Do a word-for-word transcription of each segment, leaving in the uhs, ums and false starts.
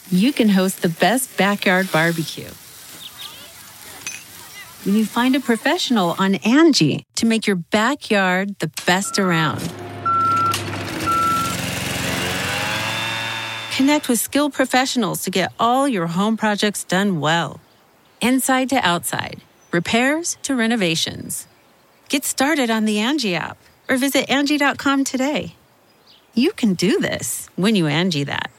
you can host the best backyard barbecue. When you find a professional on Angie to make your backyard the best around. Connect with skilled professionals to get all your home projects done well. Inside to outside, repairs to renovations. Get started on the Angie app or visit Angie dot com today. You can do this when you Angie that.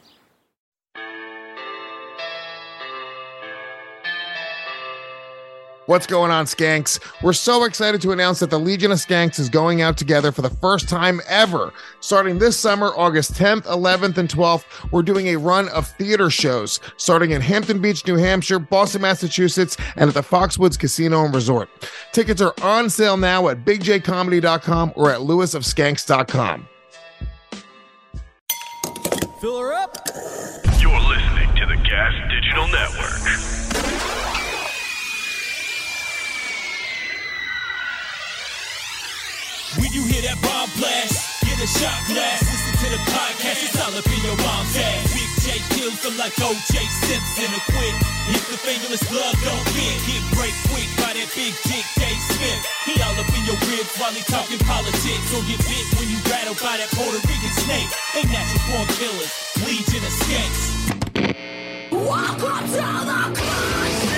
What's going on, Skanks? We're so excited to announce that the Legion of Skanks is going out together for the first time ever. Starting this summer, August tenth, eleventh, and twelfth, we're doing a run of theater shows, starting in Hampton Beach, New Hampshire, Boston, Massachusetts, and at the Foxwoods Casino and Resort. Tickets are on sale now at big j comedy dot com or at lewis of skanks dot com. Fill her up. You're listening to the Gas Digital Network. When you hear that bomb blast, get a shot glass. Listen to the podcast, it's all up in your mom's ass. Big J kills them like O J Simpson. A quit, if the fingerless glove don't fit, get break quick by that big dick Dave Smith. He all up in your ribs while he talking politics. Or get bit when you rattled by that Puerto Rican snake. They natural born killers, Legion of Skanks. Welcome to the class.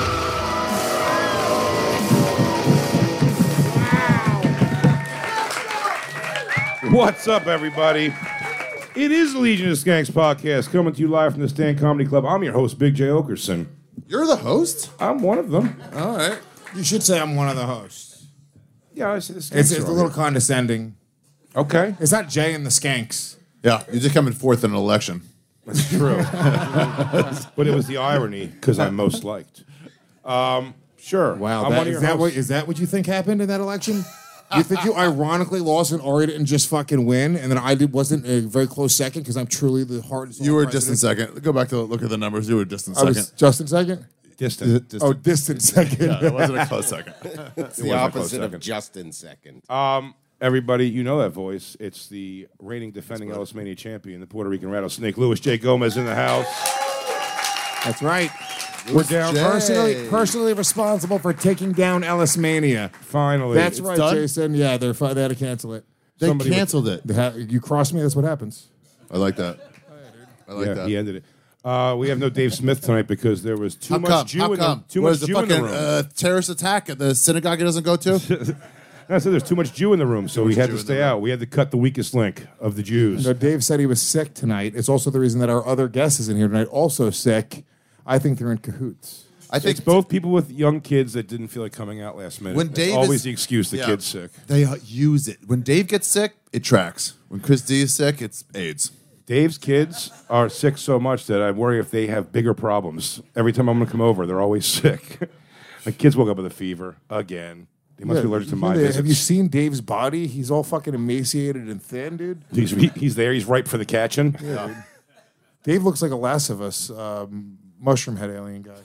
What's up, everybody? It is the Legion of Skanks podcast coming to you live from the Stand Comedy Club. I'm your host, Big J Okerson. You're the host? I'm one of them. All right. You should say I'm one of the hosts. Yeah, I see the Skanks. It's, it's a little condescending. Okay. It's not Jay and the Skanks. Yeah, you just come in fourth in an election. That's true. But it was the irony, because I'm most liked. Um, sure. Wow. I'm That, one of is, your that what, hosts. is that what you think happened in that election? You think you ironically lost and Ari didn't just fucking win, and then I did, wasn't a very close second because I'm truly the hardest. You were president? distant second. Go back to look at the numbers. You were distant I second. was just in second? Distant. Distant. Oh, distant second. Yeah, it wasn't a close second. It's It the wasn't a close opposite of second. Justin second. Um, everybody, you know that voice. It's the reigning defending Ellis Mania champion, the Puerto Rican Rattlesnake, Louis J. Gomez in the house. That's right. We're down J. personally, personally responsible for taking down Ellis Mania. Finally. That's It's right, done? Jason. Yeah, they're fi- they had to cancel it. They Somebody canceled it. They ha- you cross me, that's what happens. I like that. I like yeah, that. he ended it. Uh, we have no Dave Smith tonight because there was too How much come? Jew How in come? the too What much is the Jew in the fucking room. uh, terrorist attack at the synagogue he doesn't go to? I said there's too much Jew in the room, so we much had Jew to in stay the room. out. We had to cut the weakest link of the Jews. No, Dave said he was sick tonight. It's also the reason that our other guest is in here tonight, also sick. I think they're in cahoots. I think It's both people with young kids that didn't feel like coming out last minute. When It's Dave always is- the excuse the Yeah. kid's sick. They uh, use it. When Dave gets sick, it tracks. When Chris D is sick, it's AIDS. Dave's kids are sick so much that I worry if they have bigger problems. Every time I'm going to come over, they're always sick. My kids woke up with a fever again. They must be allergic to my Have visits. you seen Dave's body? He's all fucking emaciated and thin, dude. He's, he- he's there. He's ripe for the catching. Dave looks like a Last of Us um, mushroom head alien guy.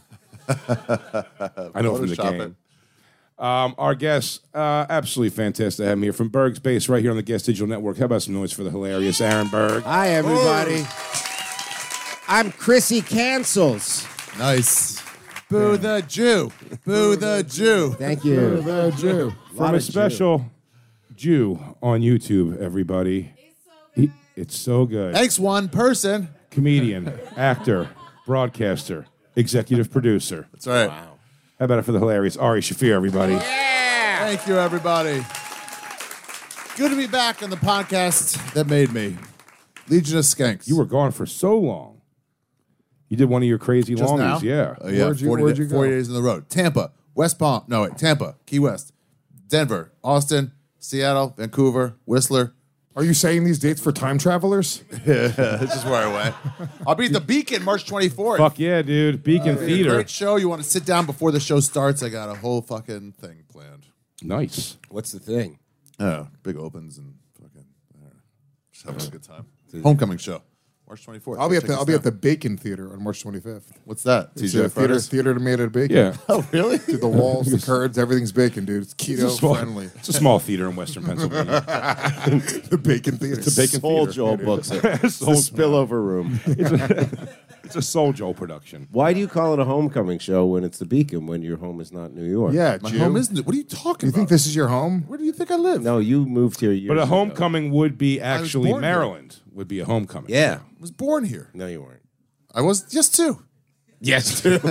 I know from the Photoshop game. Um, our guests, uh, absolutely fantastic to have him here from Berg's Base right here on the Guest Digital Network. How about some noise for the hilarious Aaron Berg? Hi, everybody. I'm Chrissy Cancels. Nice. Boo the Jew. Boo the Jew. Thank you. The Jew. From a special Jew on YouTube, everybody. He, it's so good. Thanks, one person. Comedian, actor, broadcaster, executive producer. That's right. How about it for the hilarious Ari Shafir, everybody? Thank you, everybody. Good to be back on the podcast that made me. Legion of Skanks. You were gone for so long. You did one of your crazy Just now? longies, yeah. Oh, yeah, Where'd you- forty, where'd da- you go? forty days on the road. Tampa, West Palm, no, wait, Tampa, Key West, Denver, Austin, Seattle, Vancouver, Whistler. Are you saying these dates for time travelers? This is where I went. I'll be at the Beacon March twenty-fourth. Fuck yeah, dude. Beacon It's a Theater. great show. You want to sit down before the show starts? I got a whole fucking thing planned. Nice. What's the thing? Oh, big opens and fucking I don't know, just having a good time. Homecoming show, March twenty-fourth. I'll be at Check the us I'll be at out. the Bacon Theater on March twenty-fifth. What's that? It's T a J theater Fridays? theater made out of bacon. Yeah. Oh, really? Dude, the walls, the curtains, everything's bacon, dude. It's It's a, keto small, friendly. it's a small theater in Western Pennsylvania. The Bacon Theater. It's a bacon Sold theater. Joel books it. It's a Sold- spillover room. It's a Soul Joe production. Why do you call it a homecoming show when it's the Beacon when your home is not New York? Yeah, My Jew. home isn't it? What are you talking You about? think this is your home? Where do you think I live? No, you moved here years But a ago. homecoming would be was actually born here. Maryland. Would be a homecoming. Yeah. I was born here. No, you weren't. I was just two. Yes, too.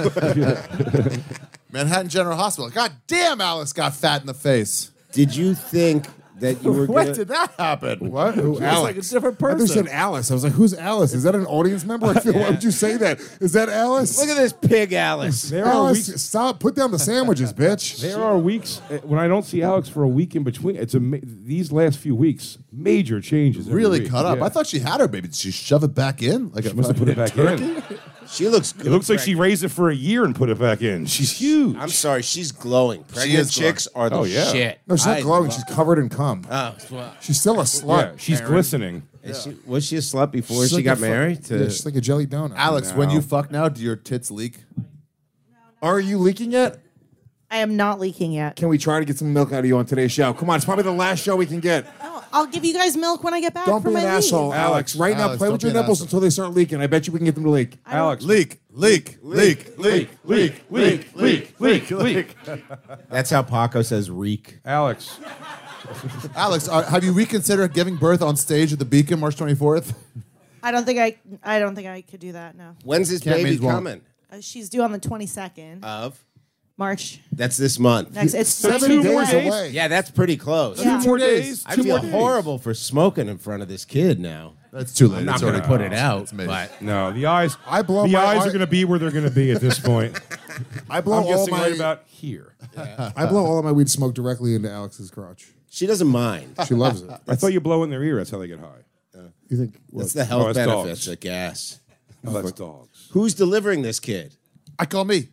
Manhattan General Hospital. God damn, Alex got fat in the face. Did you think that you were When gonna... did that happen? What? Who, She was Alex? like a different I thought you person. said Alice. I was like, who's Alice? Is that an audience member? I feel, Why would you say that? Is that Alice? Look at this pig, Alice. There are Alice, weeks. stop. Put down the sandwiches, bitch. There are weeks uh, when I don't see Alex for a week in between. It's a ma- these last few weeks, major changes. every Really week. cut up. Yeah. I thought she had her baby. Did she shove it back in? Like She must have put it back in. She looks good. It looks like she raised it for a year and put it back in. She's huge. I'm sorry, she's glowing. Pregnant is glowing. chicks are the Oh, yeah. shit. No, she's not I glowing. love- She's covered in cum. Oh, well, She's still a slut. yeah, she's Aaron. glistening. is she, was she a slut before She's she like got a fu- married? To, Yeah, she's like a jelly donut. Alex, when you fuck now, do your tits leak? Are you leaking yet? I am not leaking yet. Can we try to get some milk out of you on today's show? Come on, it's probably the last show we can get. No, I'll give you guys milk when I get back Don't from be an my leave. asshole, Alex. Right now, Alex, play don't with your be an nipples asshole. until they start leaking. I bet you we can get them to leak. Alex, Leak, leak, leak, leak, leak, leak, leak, leak, leak. That's how Paco says reek. Alex, Alex, uh, have you reconsidered giving birth on stage at the Beacon March twenty-fourth? I don't think I. I don't think I could do that. No. When's this Can't baby means won't. coming? Uh, she's due on the twenty-second Of? March. That's this month. Next, it's Seven seven two more days days? away. Yeah, that's pretty close. Yeah. two more days. I two feel more days. horrible for smoking in front of this kid now. That's too late. I'm not It's going to already- put it out, It's made. but No, the eyes. I blow the my eyes eye- are going to be where they're going to be at this point. I blow I'm all guessing my right about here. I blow all of my weed smoke directly into Alex's crotch. she doesn't mind. She loves it. I thought you blow in their ear. That's how they get high. You think? What? That's the health Oh, that's benefits dogs. of gas. Oh, that's dogs. Who's delivering this kid? I call me.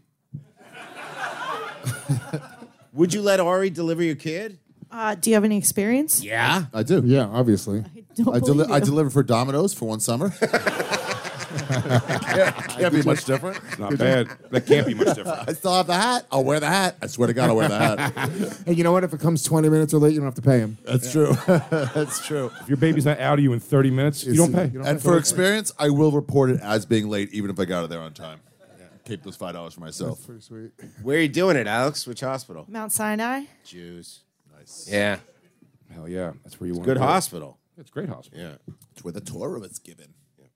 Would you let Ari deliver your kid? Uh, do you have any experience? Yeah. I do. Yeah, obviously. Don't I, deli- believe I you. delivered for Domino's for one summer. can't, can't be much different. Not bad. That can't be much different. I still have the hat. I'll wear the hat. I swear to God, I'll wear the hat. Hey, you know what? If it comes twenty minutes or late, you don't have to pay him. That's true. That's true. If your baby's not out of you in thirty minutes, you don't pay. You don't And have for to- experience, I will report it as being late, even if I got it there on time. Keep those five dollars for myself. Pretty sweet. Where are you doing it, Alex? Which hospital? Mount Sinai. Jews. Nice. Yeah. Hell yeah, that's where you want. Good to go. hospital. It's a great hospital. Yeah. It's where the Torah was given.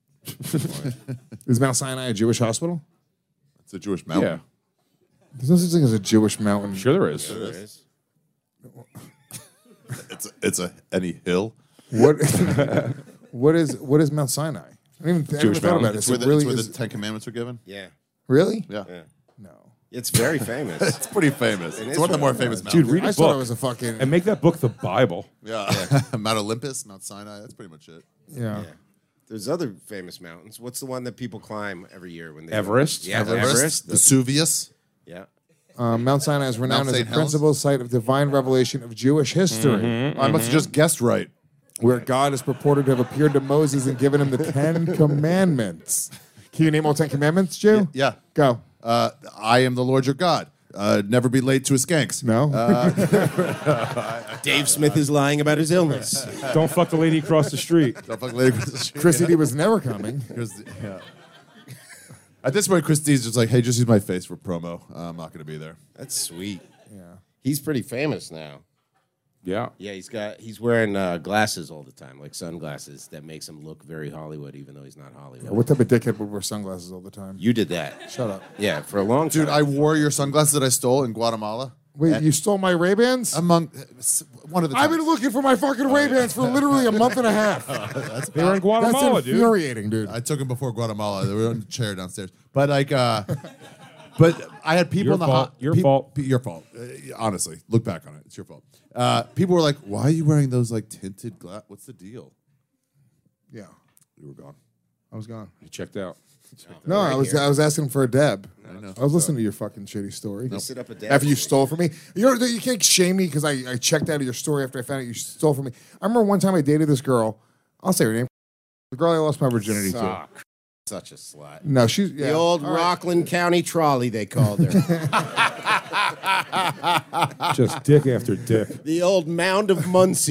Is Mount Sinai a Jewish hospital? It's a Jewish Yeah, mountain. There's no such thing as a Jewish mountain. sure there is. There is. It's a, it's a any hill. What? what is what is Mount Sinai? I didn't even, I Jewish never thought mountain. about it. It's Is where, it the, really it's where is- the Ten Commandments were given. Yeah. really? Yeah. Yeah. No. It's very famous. It's pretty famous. In It's one of the more Israel. famous Dude, mountains. read I a just thought book it was a fucking and make that book the Bible. Yeah. Mount Olympus, Mount Sinai. That's pretty much it. yeah. Yeah. There's other famous mountains. What's the one that people climb every year when they Everest? Yeah, Everest, Everest. The- Vesuvius. yeah. Um, Mount Sinai is renowned Mount as a Saint Helens? principal site of divine revelation of Jewish history, I must have just guessed right. where God is purported to have appeared to Moses and given him the Ten Commandments. Can you name all Ten Commandments, Jew? Yeah. Go. Uh, I am the Lord your God. Uh, never be late to a skanks. No. Dave Smith is lying about his illness. Don't fuck the lady across the street. Don't fuck later. Chris Chrissy D was never coming. yeah. At this point, Chris D's just like, hey, just use my face for promo. Uh, I'm not going to be there. That's sweet. Yeah. He's pretty famous now. Yeah. Yeah, he's got he's wearing uh, glasses all the time, like sunglasses that makes him look very Hollywood, even though he's not Hollywood. What type of dickhead would wear sunglasses all the time? You did that. Shut up. Yeah, for a long time. Dude, I wore your sunglasses that I stole in Guatemala. Wait, you stole my Ray-Bans? Among one of the I've times. been looking for my fucking Ray-Bans for literally a month and a half. They were in Guatemala, That's dude. infuriating, dude. I took them before Guatemala. They were on the chair downstairs. But like, uh, but I had people Your in the fault. ho- Your peop- fault. pe- your fault. Uh, honestly, look back on it. It's your fault. Uh, people were like, "Why are you wearing those like tinted glass? What's the deal?" Yeah, You were gone. I was gone. You checked out. No, I was I was asking for a Deb. I know. I was listening to your fucking shitty story. They sit up a After you stole from me, you're, you can't shame me because I, I checked out of your story after I found out you stole from me. I remember one time I dated this girl. I'll say her name. The girl I lost my virginity to. Suck. Such a slut. No, she's yeah. The old All right. Rockland County trolley, they called her. Just dick after dick. The old Mound of Muncie.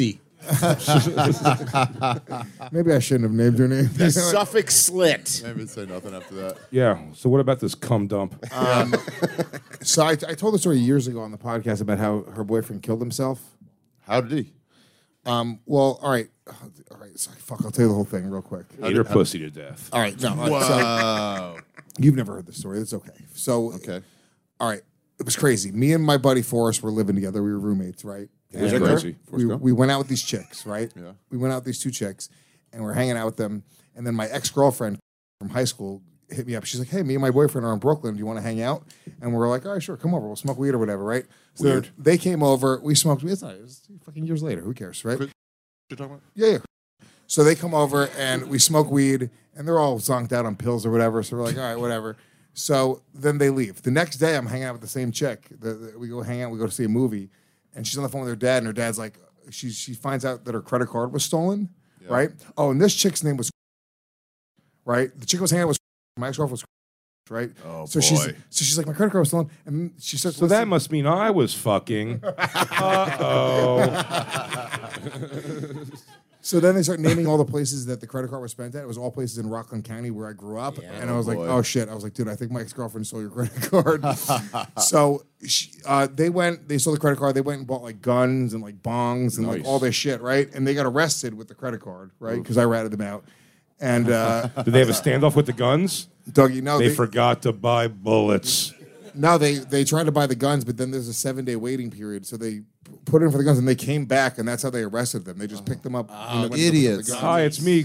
Maybe I shouldn't have named her name. The Suffolk Slit. Maybe say nothing after that. Yeah. So what about this cum dump? So I, I told the story years ago on the podcast about how her boyfriend killed himself. How did he? Um, well, all right, all right. So, fuck, I'll tell you the whole thing real quick. Ate her pussy to death. All right, no, all right, Wow. so, you've never heard the story. That's okay. So, Okay. all right, it was crazy. Me and my buddy Forrest were living together. We were roommates, right? That's And crazy. We, we went out with these chicks, right? Yeah. We went out with these two chicks, and we're hanging out with them. And then my ex girlfriend from high school hit me up. She's like, "Hey, me and my boyfriend are in Brooklyn. Do you want to hang out?" And we're like, "All right, sure, come over. We'll smoke weed or whatever, right?" So Weird. they came over. We smoked weed. It's not. It was fucking years later. Who cares, right? You're talking about? Yeah, yeah. So they come over and we smoke weed, and they're all zonked out on pills or whatever. So we're like, all right, whatever. So then they leave. The next day, I'm hanging out with the same chick. The, the- we go hang out. We go to see a movie, and she's on the phone with her dad, and her dad's like, she she finds out that her credit card was stolen, right? Oh, and this chick's name was, right? The chick was hanging out with my ex-girlfriend was, right? Oh, so she's boy. so she's like, my credit card was stolen, and she says, So that must mean I was fucking. Uh-oh. So then they start naming all the places that the credit card was spent at. It was all places in Rockland County where I grew up. And I was like, boy. oh, shit. I was like, dude, I think my ex-girlfriend stole your credit card. So she, uh, they went, they stole the credit card. They went and bought like guns and like bongs and like Nice. all this shit, right? And they got arrested with the credit card, right? Because I ratted them out. And uh, Did they have a standoff with the guns? Dougie, no, They they, forgot to buy bullets. no, they they tried to buy the guns, but then there's a seven day waiting period. So they p- put in for the guns and they came back, and that's how they arrested them. They just picked them up. when they went to pick up the idiots. guns. Hi, it's me.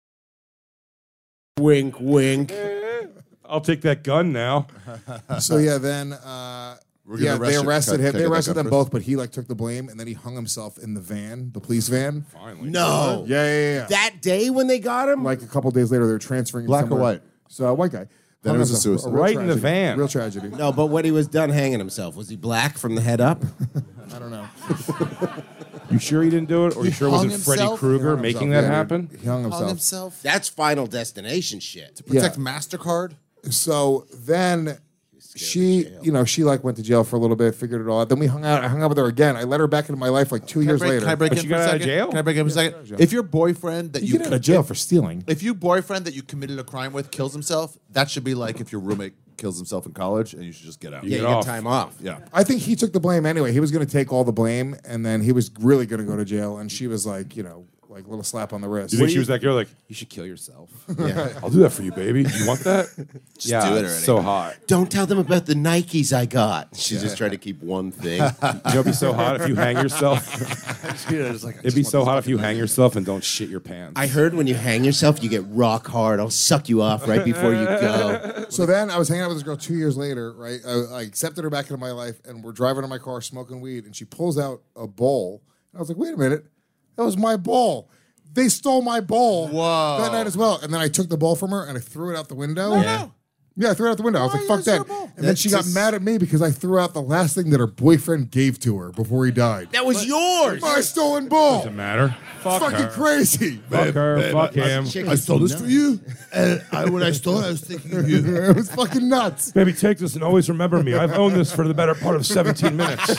Wink, wink. I'll take that gun now. So yeah, then uh, We're gonna yeah, arrest they you. arrested Can I- him. can I They get that arrested gun them first? both, but he like took the blame, and then he hung himself in the van, the police van. Finally. No. Yeah, yeah, yeah. That day when they got him? Like a couple days later, they were transferring. him Black or somewhere. white? So white guy. Then Hung it was a himself. suicide. real Right in the tragedy. van. Real tragedy. No, but when he was done hanging himself, was he black from the head up? I don't know. You sure he didn't do it? Or you He sure it hung wasn't Freddy himself? Krueger He hung making himself, that yeah, happen? dude. He hung himself. Hung himself? That's Final Destination shit. To protect MasterCard? So then she, you know, she like went to jail for a little bit, figured it all out. Then we hung out. I hung out with her again. I let her back into my life like two Can I years break, later. Can I break But in you for a got out of second? jail? Can I break in for a second? jail. If your boyfriend that You you, get out of jail for stealing. if your boyfriend that you committed a crime with kills himself, that should be like if your roommate kills himself in college and you should just get out. Yeah, Get you get off. time off. Yeah. I think he took the blame anyway. He was going to take all the blame, and then he was really going to go to jail. And she was like, you know, like a little slap on the wrist. Do you think she was that girl like, you should kill yourself? Yeah. I'll do that for you, baby. You want that? Just yeah, do it it's already. so hot. Don't tell them about the Nikes I got. She's just trying to keep one thing. You know, it'd be so hot if you hang yourself. It'd be so hot if you hang yourself and don't shit your pants. I heard when you hang yourself, you get rock hard. I'll suck you off right before you go. So then I was hanging out with this girl two years later, right? I, I accepted her back into my life, and we're driving in my car smoking weed, and she pulls out a bowl. I was like, wait a minute, that was my bowl. They stole my bowl Whoa. that night as well. And then I took the bowl from her and I threw it out the window. Yeah. Yeah, I threw it out the window. I was Why like, fuck is your that. bowl? And then That's she got just- mad at me because I threw out the last thing that her boyfriend gave to her before he died. That was yours. My stolen bowl. Doesn't matter. Fuck Fucking her. crazy. Fuck her. Fuck him. Chick I is stole this nuts. for you, and I, when I stole it, I was thinking of you. It was fucking nuts. Baby, take this and always remember me. I've owned this for the better part of seventeen minutes.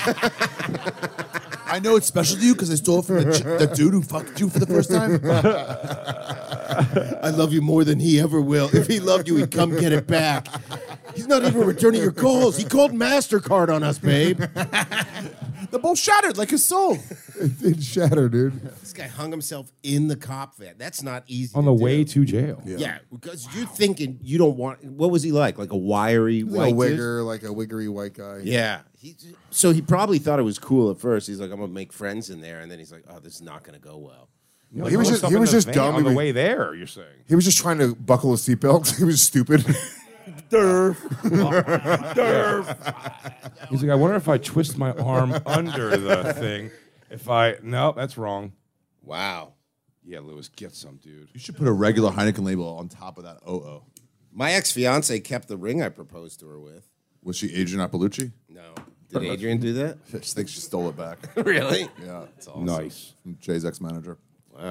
I know it's special to you because I stole it from the, ch- the dude who fucked you for the first time. I love you more than he ever will. If he loved you, he'd come get it back. He's not even returning your calls. He called MasterCard on us, babe. The bowl shattered like his soul. It did shatter, dude. This guy hung himself in the cop van. That's not easy On to the do. way to jail. Yeah, because you're thinking you don't want. What was he like? Like a wiry Like a white dude? wigger, like a wiggery white guy. Yeah. He, so he probably thought it was cool at first. He's like, I'm gonna make friends in there, and then he's like, oh, this is not gonna go well. Like, He was all just- stuff he in was the just van dumb. On He the was- way there, you're saying. He was just trying to buckle his seatbelt. He was stupid. He's like, I wonder if I twist my arm under the thing. If I no, that's wrong. Wow. Yeah, Lewis, get some, dude. You should put a regular Heineken label on top of that O O. My ex fiance kept the ring I proposed to her with. Was she Adrian Appalucci? No. Did Adrian do that? I just think she stole it back. Really? Yeah, it's awesome. Nice. From Jay's ex-manager. Wow.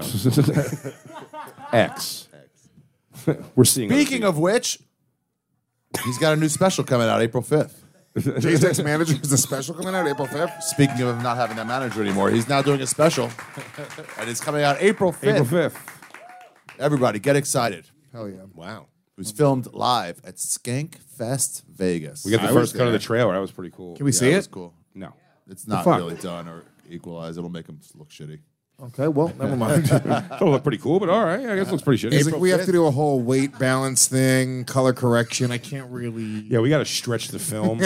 X. We're seeing. Speaking of which, He's got a new special coming out April fifth. Jay's next manager is a special coming out April fifth. Speaking of him not having that manager anymore, he's now doing a special, and it's coming out April fifth. April fifth. Everybody, get excited. Hell yeah. Wow. It was filmed live at Skank Fest Vegas. We got the I first was cut of there. the trailer. That was pretty cool. Can we Yeah, see it it? was cool. No. It's not fuck? really done or equalized. It'll make him look shitty. Okay, well, never mind. It'll look pretty cool, but all right. I guess it looks pretty shitty. It's like we have to do a whole weight balance thing, color correction. I can't really. Yeah, we got to stretch the film.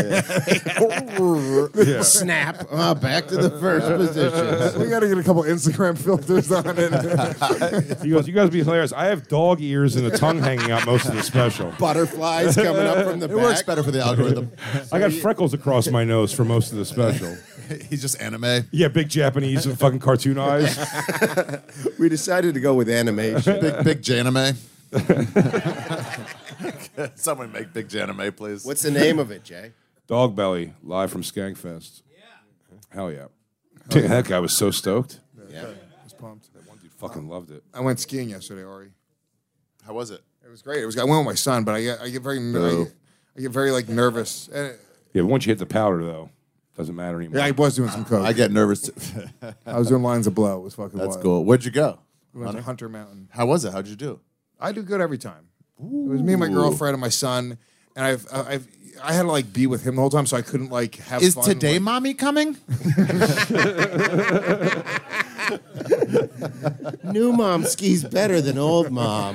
Yeah. Snap. Oh, back to the first position. We got to get a couple Instagram filters on it. He goes, you guys be hilarious. I have dog ears and a tongue hanging out most of the special. Butterflies coming up from the It back. works better for the algorithm. I got freckles across my nose for most of the special. He's just anime. Yeah, big Japanese and fucking cartoon eyes. We decided to go with animation. Big, big Janime. Someone make Big Janime, please. What's the name of it, Jay? Dog Belly, live from Skankfest. Yeah. Hell yeah. Dude, that guy was so stoked. Yeah. I was pumped. That one dude fucking loved it. I went skiing yesterday, Ari. How was it? It was great. It was. I went with my son, but I get I get very I, I get very like nervous. And Yeah, but once you hit the powder, though, doesn't matter anymore. yeah, I was doing some coke. I get nervous. Too. I was doing lines of blow. It was fucking. That's wild. cool. Where'd you go? We went to Hunter Mountain. How was it? How'd you do? I do good every time. It was me and my girlfriend and my son, and I've I've I had to like be with him the whole time, so I couldn't like have. Is fun, today like, mommy coming? New mom skis better than old mom.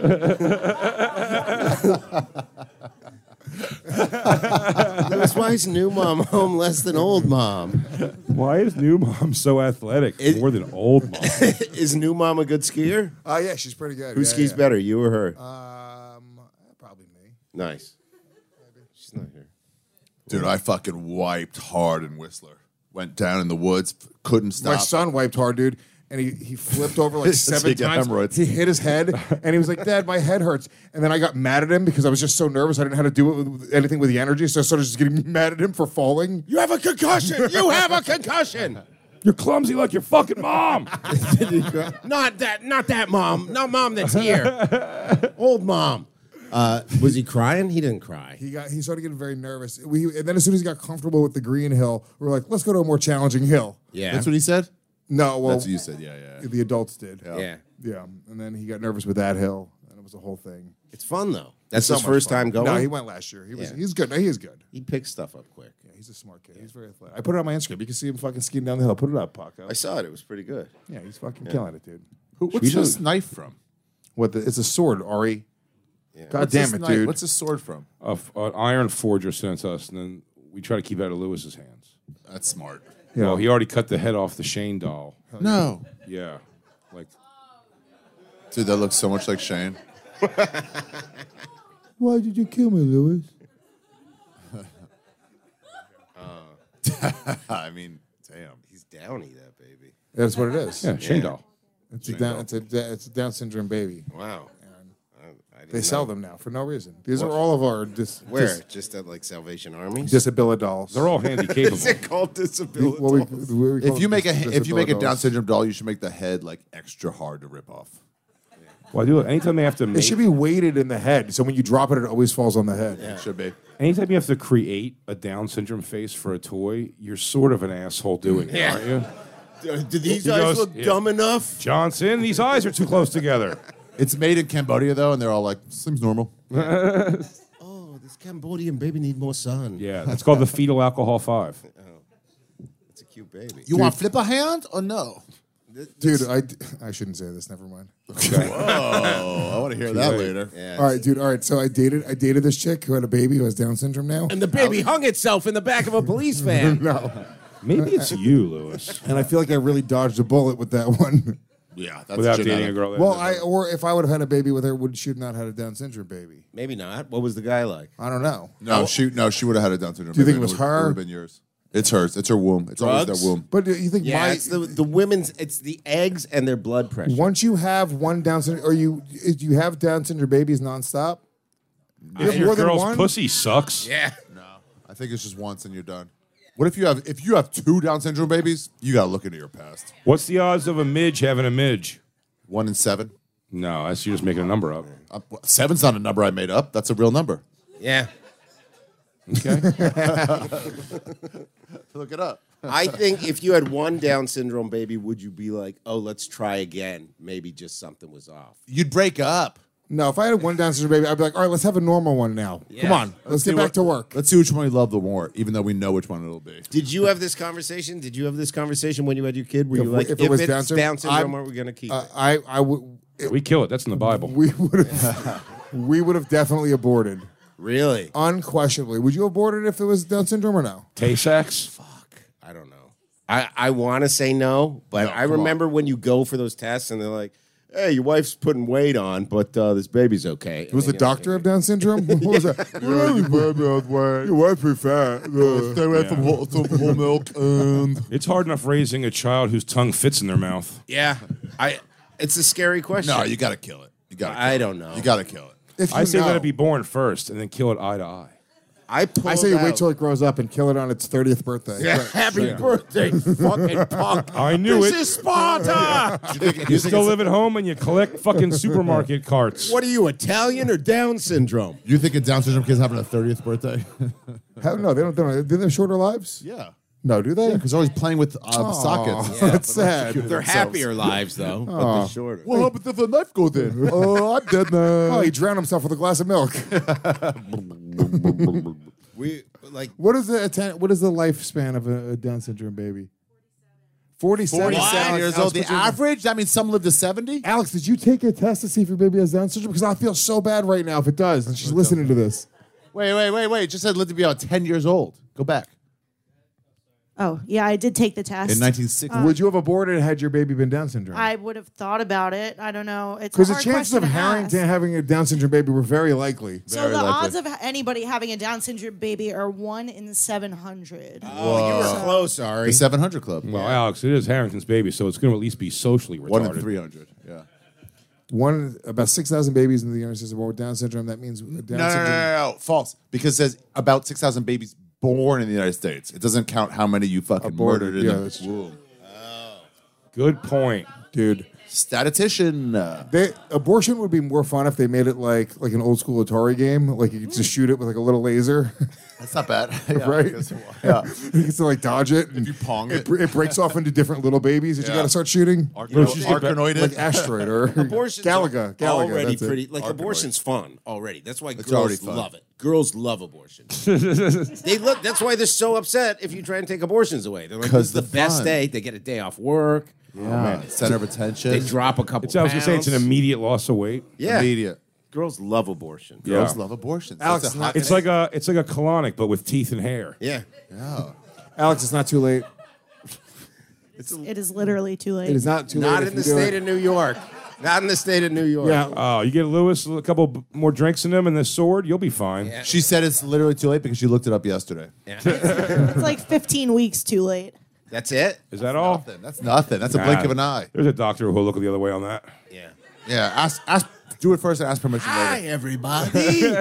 Lewis, why is new mom home less than old mom? Why is new mom so athletic It- more than old mom? Is new mom a good skier? Oh yeah, she's pretty good. Who Yeah, skis yeah. better, you or her? Um, probably me. Nice. She's not here. Dude, I fucking wiped hard in Whistler. Went down in the woods, couldn't stop. My son wiped hard, dude, and he, he flipped over like So seven you get times. hemorrhoids. He hit his head, and he was like, "Dad, my head hurts." And then I got mad at him because I was just so nervous. I didn't know how to do it with anything with the energy, so I started just getting mad at him for falling. You have a concussion! You have a concussion! You're clumsy like your fucking mom. Not that, not that mom. Not mom that's here. Old mom. Uh, was he crying? He didn't cry. He got he started getting very nervous. We and then as soon as he got comfortable with the green hill, we were like, "Let's go to a more challenging hill." Yeah. That's what he said? No, well, That's what you said, yeah, yeah. the adults did. Yeah. Yeah, and then he got nervous with that hill, and it was a whole thing. It's fun, though. That's So his much first fun. time going? No, he went last year. He was Yeah. he's good. No, he is good. He picks stuff up quick. Yeah, he's a smart kid. He's very athletic. I put it on my Instagram. You can see him fucking skiing down the hill. Put it up, Paco. I saw it. It was pretty good. Yeah, he's fucking killing it, dude. Who, what's this knife from? What? The, it's a sword, Ari. God What's damn this it, knife- dude. What's this sword from? A f- an iron forger sent us, and then we try to keep it out of Lewis's hands. That's smart. Yeah. Well, he already cut the head off the Shane doll. No. Yeah. Like, Dude, that looks so much like Shane. Why did you kill me, Lewis? I mean, damn. He's Downy, that baby. That's what it is. yeah, Shane doll. It's a down. It's a it's a Down syndrome baby. Wow. I, I didn't They sell know. them now for no reason. These are all of our dis, Where? dis, Just at, like, Salvation Armies? disability dolls. They're all handy capable. Is it called disability? What we- what we call If you make a dis- if you make a disability Down dolls. syndrome doll, you should make the head like extra hard to rip off. Well, I do. Anytime they have to It make, should be weighted in the head, so when you drop it, it always falls on the head. It should be. anytime you have to create a Down syndrome face for a toy, you're sort of an asshole doing it, Yeah. aren't you? Do these He guys goes, look yeah. dumb enough? Johnson, these eyes are too close together. It's made in Cambodia though, and they're all like, seems normal. Oh, this Cambodian baby need more sun. Yeah, it's called the fetal alcohol five. It's a cute baby. You want flip a hand or no? Dude, I, I shouldn't say this. Never mind. Oh, I want to hear that later. Yeah. All right, dude. All right. So I dated I dated this chick who had a baby who has Down syndrome now. And the baby hung itself in the back of a police van. No. Maybe it's you, Lewis. And I feel like I really dodged a bullet with that one. Yeah, that's Without genetic. dating a girl. That Well, I or if I would have had a baby with her, would she have not had a Down syndrome baby? Maybe not. What was the guy like? I don't know. No, she no, she would have had a Down syndrome. Do you think baby, it was and would- her? It would have been yours. It's hers. It's her womb. It's always Drugs? their womb. But do you think Yeah, my it's the the women's. It's the eggs and their blood pressure. once you have one Down syndrome, or you do you have Down syndrome babies nonstop? You if have your more than girl's one? pussy sucks, Yeah. No, I think it's just once and you're done. What if you have if you have two Down syndrome babies? You got to look into your past. what's the odds of a midge having a midge? One in seven. No, that's you're just making a number up. Uh, seven's not a number I made up. That's a real number. Yeah. Okay. Look it up. I think if you had one Down syndrome baby, would you be like, oh, let's try again? Maybe just something was off. You'd break up. No, if I had one Down syndrome baby, I'd be like, all right, let's have a normal one now. Yeah. Come on, let's, see get back what- to work. Let's see which one we love the more, even though we know which one it'll be. Did you have this conversation? Did you have this conversation when you had your kid? Were you If- like, if if, it was it's Down syndrome, Down syndrome, I'm- are we going to keep Uh, it? I, I would. We kill it. That's in the Bible. We would have. we would have definitely aborted. Really? Unquestionably. Would you abort it if it was Down syndrome or no? Tay-Sachs? I don't know. I, I want to say no, but No, I come remember when you go for those tests and they're like, hey, your wife's putting weight on, but uh, this baby's okay. It was the doctor of Down syndrome? What was that? Yeah, your baby has weight. Your wife's pretty fat. Uh, Stay away from whole, some whole milk. And It's hard enough raising a child whose tongue fits in their mouth. Yeah. I. It's a scary question. no, you got to kill it. You got. I don't know. You got to kill it. if I you say know. let it be born first and then kill it eye to eye. I, pulled I say you out. wait till it grows up and kill it on its thirtieth birthday. Happy birthday, fucking punk. I knew this it. is Sparta. You still live at home and you collect fucking supermarket carts. What are you, Italian or Down syndrome? You think a Down syndrome kid's having a thirtieth birthday? Hell no, they don't. They don't. Do they have shorter lives? yeah. No, do they? Because they're always playing with uh, sockets. That's sad. They're happier lives, though, but they're shorter. What happens if the knife goes in? Oh, I'm dead now. Oh, he drowned himself with a glass of milk. We like What is the atten- what is the lifespan of a, a Down syndrome baby? Forty-seven. forty-seven years old. The average? That means some live to seventy? Alex, did you take a test to see if your baby has Down syndrome? Because I feel so bad right now if it does, and she's listening to this. Wait, wait, wait, wait. It just said live to be about ten years old. Go back. Oh, yeah, I did take the test. In nineteen sixty. Would you have aborted had your baby been Down syndrome? I would have thought about it. I don't know. It's Because a the hard chances of question to Harrington ask. having a Down syndrome baby were very likely. So the odds of anybody having a Down syndrome baby are one in seven hundred. oh, you were close, The Ari. seven hundred Club. Well, Alex, it is Harrington's baby, so it's going to at least be socially retarded. One in three hundred. Yeah. One about six thousand babies in the United States are born with Down syndrome. That means Down No, no, no, syndrome. no, no, false. Because it says about six thousand babies born in the United States. It doesn't count how many you fucking Aborted, murdered in yeah, the that's womb. Good point. Dude. Statistician. Uh, They, abortion would be more fun if they made it like like an old school Atari game. Like you could just shoot it with like a little laser, that's not bad. Yeah, right? because- yeah. You can still like dodge it. And you pong it, it. br- it breaks off into different little babies that you Yeah. got to start shooting. Archino- she's got that- Archinoided. Like asteroid or Abortion's Galaga. Galaga already that's it. pretty. Like Archinoid. abortion's fun already. That's why It's girls already fun. love it. Girls love abortion. they look. That's why they're so upset if you try and take abortions away. They're like, 'Cause "This is the the best fun. day." They get a day off work. Yeah. Center of attention. They drop a couple. It's, I was going to say, pounds. it's an immediate loss of weight. Yeah, Immediate. girls love abortion. Girls Yeah. love abortions. Alex, That's a not- hot It's like a it's like a colonic, but with teeth and hair. Yeah, Alex, it's not too late. It is literally too late. It is not too not late. in the state of New York. Not in the state of New York. Yeah. Oh, you get Lewis a couple b- more drinks in him and the sword, you'll be fine. She said it's literally too late because she looked it up yesterday. It's like fifteen weeks too late. That's it. Is that all? Nothing. That's nothing. That's a Nah. blink of an eye. There's a doctor who'll look the other way on that. Yeah. Yeah. Ask. Ask. Do it first and ask permission later. everybody.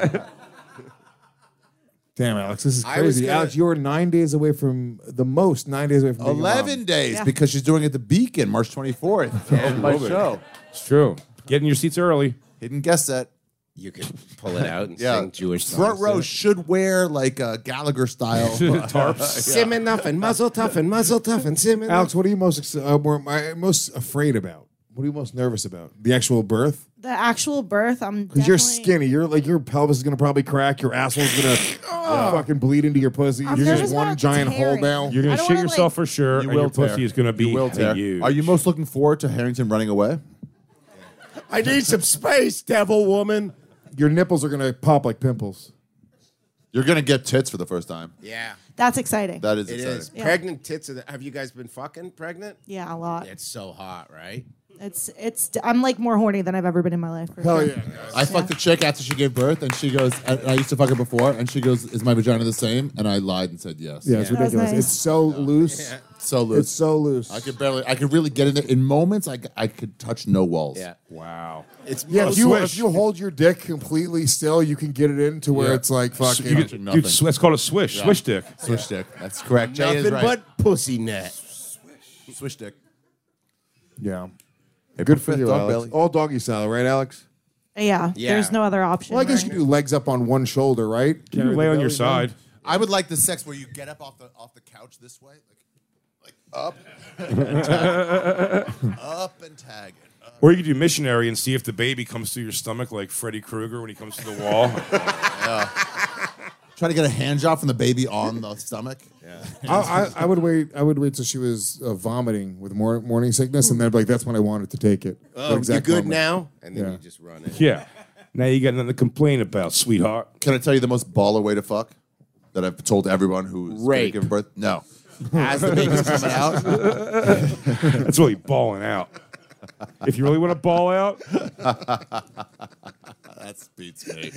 Damn, Alex, this is I was crazy. gonna- Alex, you're nine days away from the most nine days away from being a mom. Eleven days Yeah. because she's doing it at the Beacon, March twenty-fourth. My love it. show. It's true. Get in your seats early. Hidden guest set. You can pull it out and Yeah. sing Jewish songs. Front row to it. should wear like a Gallagher style Tarps. Simon Nuffin, muzzle toughen, muzzle toughen, Simon. Alex, what are you most ex- uh, more, uh, most afraid about? What are you most nervous about? The actual birth? The actual birth, I'm Because you're definitely- skinny. You're like your pelvis is gonna probably crack. Your asshole's gonna fucking bleed into your pussy. I'm You're nervous just one about giant hole tearing. now. You're I going to don't shit wanna, yourself like- for sure, You and your will tear. pussy is going to be You will tear. huge. Are you most looking forward to Harrington running away? I need some space, devil woman. Your nipples are gonna pop like pimples. You're gonna get tits for the first time. Yeah, That's exciting. That is it exciting. is. Yeah. Pregnant tits. Are the, have you guys been fucking pregnant? yeah, a lot. It's so hot, right? It's it's. I'm like more horny than I've ever been in my life. For Hell sure. yeah. I fucked a chick after she gave birth, and she goes, and I used to fuck her before, and she goes, "Is my vagina the same?" And I lied and said yes. Yeah, it's That was ridiculous. nice. It's so loose. So loose. It's so loose. I could barely. I could really get in there. In moments, I, c- I could touch no walls. Yeah. Wow. It's yeah, if most- you, if you hold your dick completely still, you can get it in to where Yeah. it's like fucking. You Touching get, nothing. dude, let's call it a swish. Swish dick. Swish dick. That's correct. Jay nothing is right. but pussy net. Swish dick. yeah. Hey, Good for fifth you, dog Alex. belly. All doggy style, right, Alex? Yeah, Yeah. there's no other option. Well, I guess you do legs up on one shoulder, right? You lay on your side. I would like the sex where you get up off the off the couch this way, like, like up, and tag it. Up and tag it. Up. Or you could do missionary and see if the baby comes through your stomach like Freddy Krueger when he comes to the wall. Yeah. Try to get a hand job from the baby on the stomach. Yeah. I, I, I would wait. I would wait till she was uh, vomiting with mor- morning sickness, and then be like, that's when I wanted to take it. Oh, That you exact good moment. now? And then Yeah. you just run it. Yeah. Now you got nothing to complain about, sweetheart. Can I tell you the most baller way to fuck that I've told everyone who's Rape. giving birth? No. As the baby's coming out. That's really balling out. If you really want to ball out, That beats me.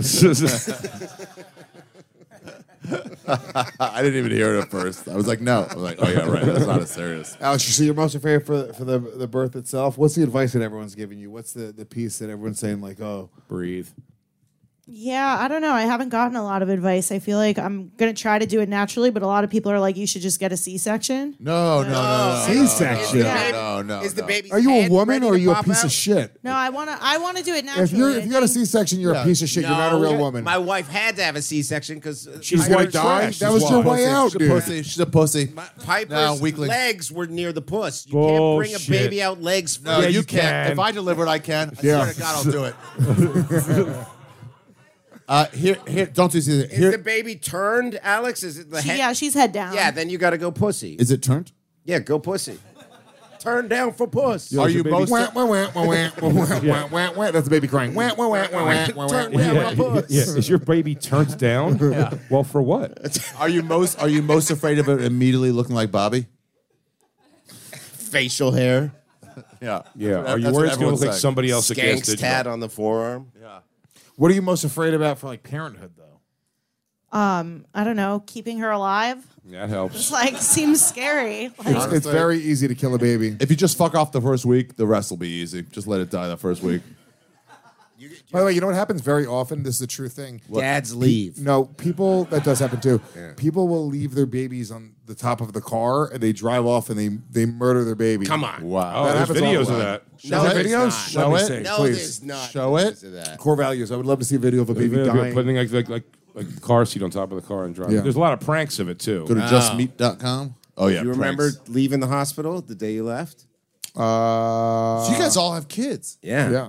I didn't even hear it at first. I was like, no. I was like, oh yeah, right. That's not as serious. Alex, you see, you're most afraid for for the the birth itself. What's the advice that everyone's giving you? What's the the piece that everyone's saying like, oh, breathe. Yeah, I don't know. I haven't gotten a lot of advice. I feel like I'm going to try to do it naturally, but a lot of people are like, you should just get a C-section. No, no, no, no. C-section? No, Yeah. no, no. Is the no. baby's Are you a head woman ready or are to you a pop piece out? of shit? No, I want to I want to do it naturally. If you're if I you got a think- C-section, you're Yeah. a piece of shit. You're not a real No, woman. My wife had to have a C-section because She's You're white gonna die? trash. That was She's your white. way out, She's a dude. pussy. She's a pussy. Piper's No, weakling. legs were near the puss. You can't bring a Bullshit. baby out legs No, Yeah, you, you can't. can. If I deliver it, I can. I Yeah. swear to God, I'll do it. uh, here, here. Don't do this. Is Here, the baby turned, Alex? Is it the She- head? yeah, she's head down. Yeah, then you got to go pussy. is it turned? Yeah, go pussy. Turn down for puss. Are you baby- most? Wah, wah, wah, wah, wah, wah, wah, wah, wah. That's the baby crying. Wah, wah, wah, wah, wah, wah, Turn wah. down Yeah, my puss. yeah. Is your baby turned down? Yeah. Well, for what? Are you most? Are you most afraid of it immediately looking like Bobby? Facial hair. Yeah. Yeah. That's Are you what worried it's going to everyone's look like saying. somebody else that gets Skanks digital? tat on the forearm. Yeah. What are you most afraid about for like parenthood, though? Um, I don't know, keeping her alive. That helps. It's like seems scary. Like, It's, it's very easy to kill a baby. If you just fuck off the first week, the rest will be easy. Just let it die the first week. By the way, you know what happens very often? This is a true thing. Dads leave. No, people, that does happen too. People will leave their babies on the top of the car and they drive off and they, they murder their baby. Come on. Wow. Oh, That there's happens all videos the of time. that. Show No, it. there's videos? not. Show No, it. it. No, please. there's not. Show it. videos of that. Core values. I would love to see a video of a baby Video- dying. Putting like, like like like the car seat on top of the car and driving. Yeah. There's a lot of pranks of it too. Go to just meet dot com. Oh yeah. You remember pranks. leaving the hospital the day you left? Uh, So you guys all have kids. Yeah. yeah.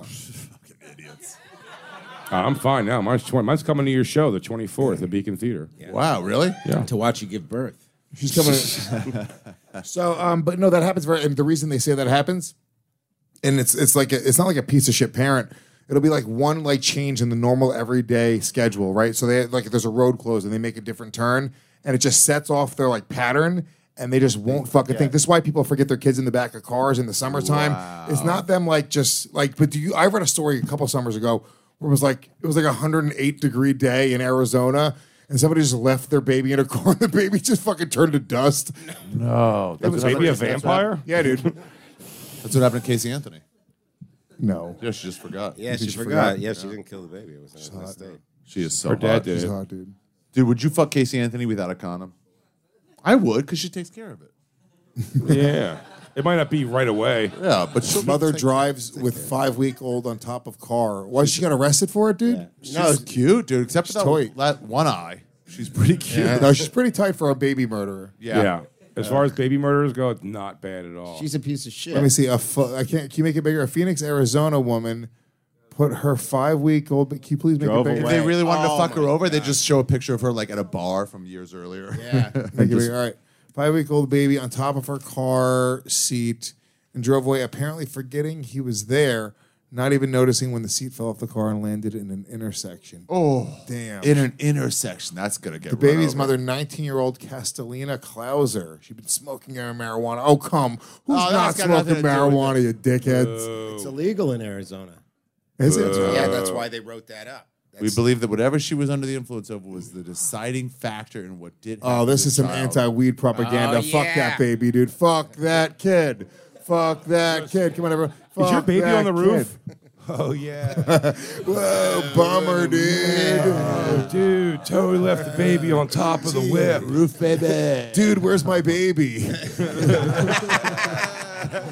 Uh, I'm fine now. Mine's twenty. Mine's coming to your show the twenty-fourth at Beacon Theater. Wow. Really? Yeah. To watch you give birth. She's coming. so, um, but no, that happens very. And the reason they say that happens, and it's it's like a, it's not like a piece of shit parent. It'll be like one like change in the normal everyday schedule, right? So they like there's a road closed and they make a different turn, and it just sets off their like pattern, and they just won't fucking think. This is why people forget their kids in the back of cars in the summertime. It's not them like just like. But do you? I read a story a couple summers ago where it was like it was like a one hundred eight degree day in Arizona. And somebody just left their baby in a car, and the baby just fucking turned to dust. No, It was the baby a hilarious. vampire? Yeah, dude. That's what happened to Casey Anthony. No. Yeah, she just forgot. Yeah, she Did you forgot. forget? Yeah, she didn't kill the baby. It was a mistake. She is so Her dad hot. did. She's it. hot, dude. Dude, would you fuck Casey Anthony without a condom? I would, because she takes care of it. Yeah. It might not be right away. Yeah, but she'll Mother take- drives with five week old on top of car. Why she got arrested for it, dude? She's cute, dude. Except for She's that, toy. that one eye. She's pretty cute. No, she's pretty tight for a baby murderer. Yeah. Yeah. As far as baby murderers go, it's not bad at all. She's a piece of shit. Let me see. A fu- I can't. Can you make it bigger? A Phoenix, Arizona woman put her five week old. Can you please make Drove it bigger? If they really wanted Oh to fuck her my over, they just show a picture of her like at a bar from years earlier. Yeah. Make it bigger. All right. Five week old baby on top of her car seat and drove away, apparently forgetting he was there, not even noticing when the seat fell off the car and landed in an intersection. Oh, Damn. in an intersection. That's gonna get The run baby's over. mother, nineteen-year-old Castellina Klauser. She'd been smoking her marijuana. Oh, come. Who's Oh, not that's got nothing smoking to do with marijuana, you dickheads? It's illegal in Arizona. Is it? Yeah, that's why they wrote that up. We That's- believe that whatever she was under the influence of was the deciding factor in what did. Oh, happen this to is some the child. anti-weed propaganda. Oh, Fuck yeah. that baby, dude. Fuck that kid. Fuck that kid. Come on, everyone. Is your Fuck baby that on the roof? kid. Oh, yeah. Whoa, bummer, dude. Oh, dude, totally left the baby on top of the whip. Roof baby. Dude, where's my baby?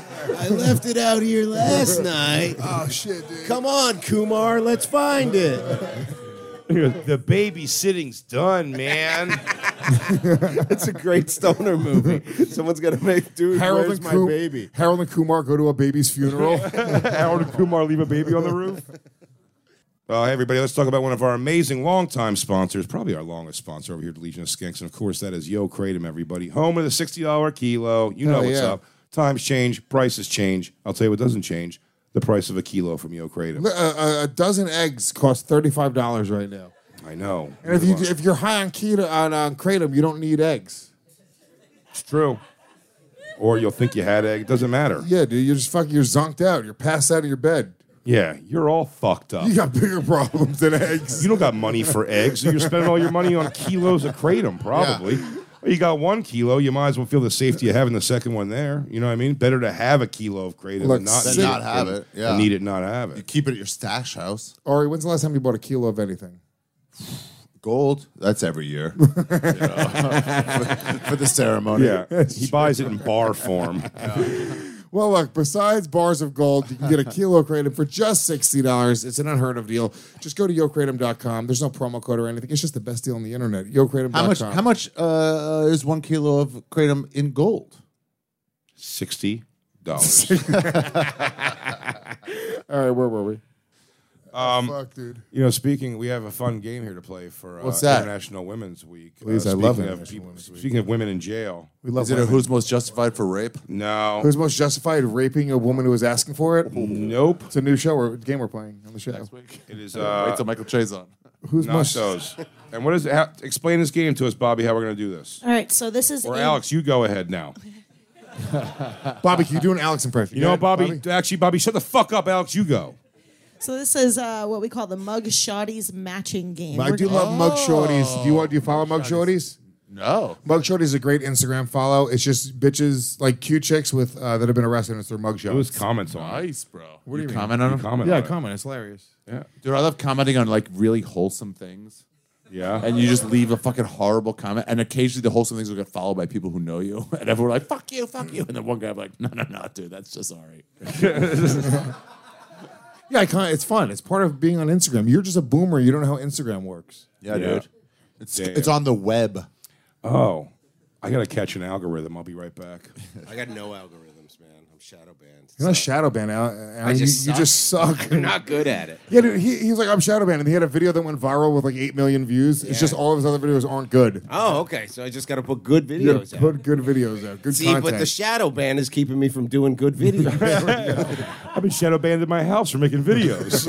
I left it out here last night. Oh shit, dude. Come on, Kumar, let's find it. The babysitting's done, man. It's a great stoner movie. Someone's gonna make dude. Harold Where's and my Kum- baby? Harold and Kumar go to a baby's funeral. Harold and Kumar leave a baby on the roof. Uh, hey, everybody, let's talk about one of our amazing longtime sponsors, probably our longest sponsor over here at Legion of Skanks, and of course, that is Yo Kratom, everybody. Home of the sixty dollars kilo. You know Hell what's yeah. up. Times change, prices change. I'll tell you what doesn't change. The price of a kilo from Yo Kratom. a, a, a dozen eggs cost thirty-five dollars right now. I know. And if you if you're high on keto on, on kratom, you don't need eggs. It's true. Or you'll think you had egg. It doesn't matter. Yeah, dude, you're just fucking you're zonked out. You're passed out of your bed. Yeah, you're all fucked up. You got bigger problems than eggs. You don't got money for eggs. So you're spending all your money on kilos of kratom, probably. Yeah. Well, you got one kilo. You might as well feel the safety of having the second one there. You know what I mean? Better to have a kilo of kratom Look, than not, Than need not have it, yeah. Than need it, not have it. You keep it at your stash house. Ari, when's the last time you bought a kilo of anything? Gold, that's every year. You know, for, for the ceremony. Yeah, he buys it in bar form. Well, look, besides bars of gold, you can get a kilo of kratom for just sixty dollars. It's an unheard of deal. Just go to yo kratom dot com. There's no promo code or anything. It's just the best deal on the internet. yo kratom dot com. How much? How much uh, is one kilo of kratom in gold? Sixty dollars. All right, where were we? Um, oh, fuck, dude. You know, speaking, we have a fun game here to play for uh, What's that? International Women's Week. Please, uh, I love speaking of International people- Women's Week. Speaking of women in jail. We love Is it a women. who's most justified for rape? No. Who's most justified raping a woman who was asking for it? Nope. It's a new show or game we're playing on the show. Next week. It is Wait uh, till Michael Che's on. Who's most? Nachos. And what is it? How, explain this game to us, Bobby, how we're going to do this. All right, so this is Or a- Alex, you go ahead now. Bobby, can you do an Alex impression? You know Go what, ahead, Bobby? Actually, Bobby, shut the fuck up, Alex. You go. So this is uh, what we call the Mug Shotties matching game. I We're do gonna- love Mug Shorties. Do you want? Do you follow Mug Shorties? No. Mug Shorties is a great Instagram follow. It's just bitches like cute chicks with uh, that have been arrested. And it's their mug It was shots. comments on it. Nice, bro. What do you mean? comment on You them? comment Yeah, on it. comment. It's hilarious. Yeah. Dude, I love commenting on like really wholesome things. Yeah. And you just leave a fucking horrible comment, and occasionally the wholesome things will get followed by people who know you, and everyone will like, fuck you, fuck you. And then one guy will be like, no, no, no, dude, that's just all right. Yeah, I kinda, it's fun. It's part of being on Instagram. You're just a boomer. You don't know how Instagram works. Yeah, Yeah. dude. It's, Yeah, it's yeah. on the web. Oh, I got to catch an algorithm. I'll be right back. I got no algorithms, man. I'm shadow banned. You're not shadow banned, Aaron. I just you, you suck. just suck. I'm not good at it. Yeah, dude, he, he was like, I'm shadow banned. And he had a video that went viral with like eight million views. It's Yeah. just all of his other videos aren't good. Oh, okay. So I just got to put good You videos gotta out. put good videos out. Good See, content. but the shadow ban is keeping me from doing good videos. I've been shadow banned in my house for making videos.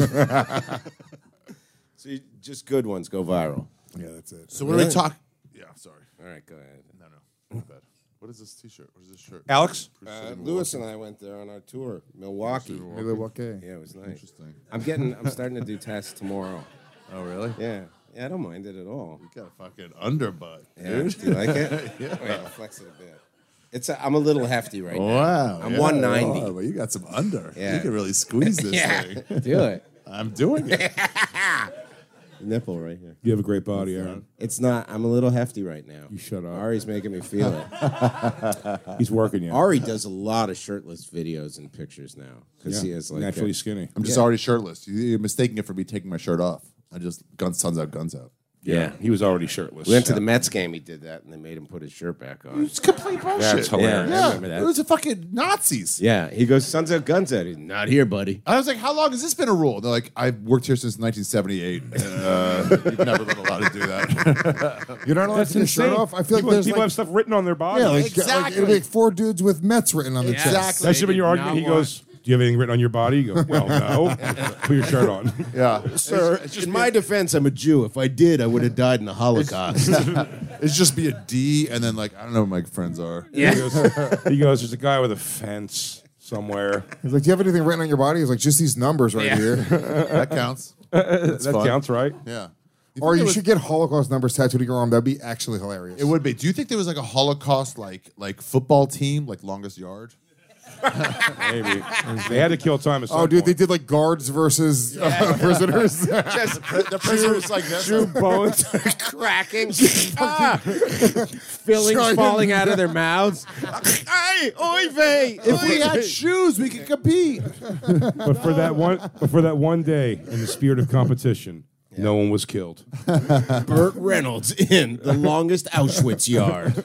So you, just good ones go viral. yeah, that's it. So what are we talking? Yeah, sorry. All right, go ahead. No, no. My bad. What is this T-shirt? What is this shirt? Alex? Uh, Lewis and I went there on our tour, Milwaukee. Milwaukee. Yeah, it was nice. Interesting. I'm getting. I'm starting to do tests tomorrow. Oh, really? Yeah, yeah. I don't mind it at all. You got a fucking underbutt, Yeah, dude. do you like it? yeah. Wait, I'll flex it a bit. It's. A, I'm a little hefty right now. Wow. I'm yeah, one ninety. oh, well, you got some under. Yeah. You can really squeeze this yeah. thing. Do it. I'm doing it. Nipple right here. You have a great body, Aaron. It's not. I'm a little hefty right now. You shut up. Ari's making me feel it. He's working you. Ari does a lot of shirtless videos and pictures now because Yeah. he is like Naturally a- skinny. I'm just already shirtless. You- You're mistaking it for me taking my shirt off. I just guns, suns out, guns out. Yeah. He was already shirtless. We went to the Mets game. He did that, and they made him put his shirt back on. It's complete bullshit. That's hilarious. Yeah, I remember that. It was a fucking Nazis. Yeah, he goes, "Suns out, guns out." He's not here, buddy. I was like, how long has this been a rule? They're like, I've worked here since nineteen seventy-eight. Uh, you've never been allowed to do that. You're not allowed That's to take a shirt insane. off. I feel like people there's people like, have stuff written on their body. yeah, like, Exactly. like it'd be like four dudes with Mets written on the chest. Exactly. That should have been your They did argument. He not want- goes, do you have anything written on your body? You go, well, no. Put your shirt on. Yeah. Sir, in my defense, I'm a Jew. If I did, I would have died in the Holocaust. It's just be a D and then like, I don't know who my friends are. He goes, he goes, there's a guy with a fence somewhere. He's like, do you have anything written on your body? He's like, just these numbers right Yeah. here. That counts. that fun. counts, right? Yeah. Or think you it was- should get Holocaust numbers tattooed on your arm. That'd be actually hilarious. It would be. Do you think there was like a Holocaust like like football team, like longest yard? Maybe. They had to kill time at some Oh, dude, point. they did like guards versus uh, prisoners. Just the prisoners like this. Shoe bones cracking. Ah. Fillings Trying- falling out of their mouths. Hey, oy vey. If we had shoes, we could compete. But for that one, but for that one day, in the spirit of competition, no one was killed. Burt Reynolds in the longest Auschwitz yard.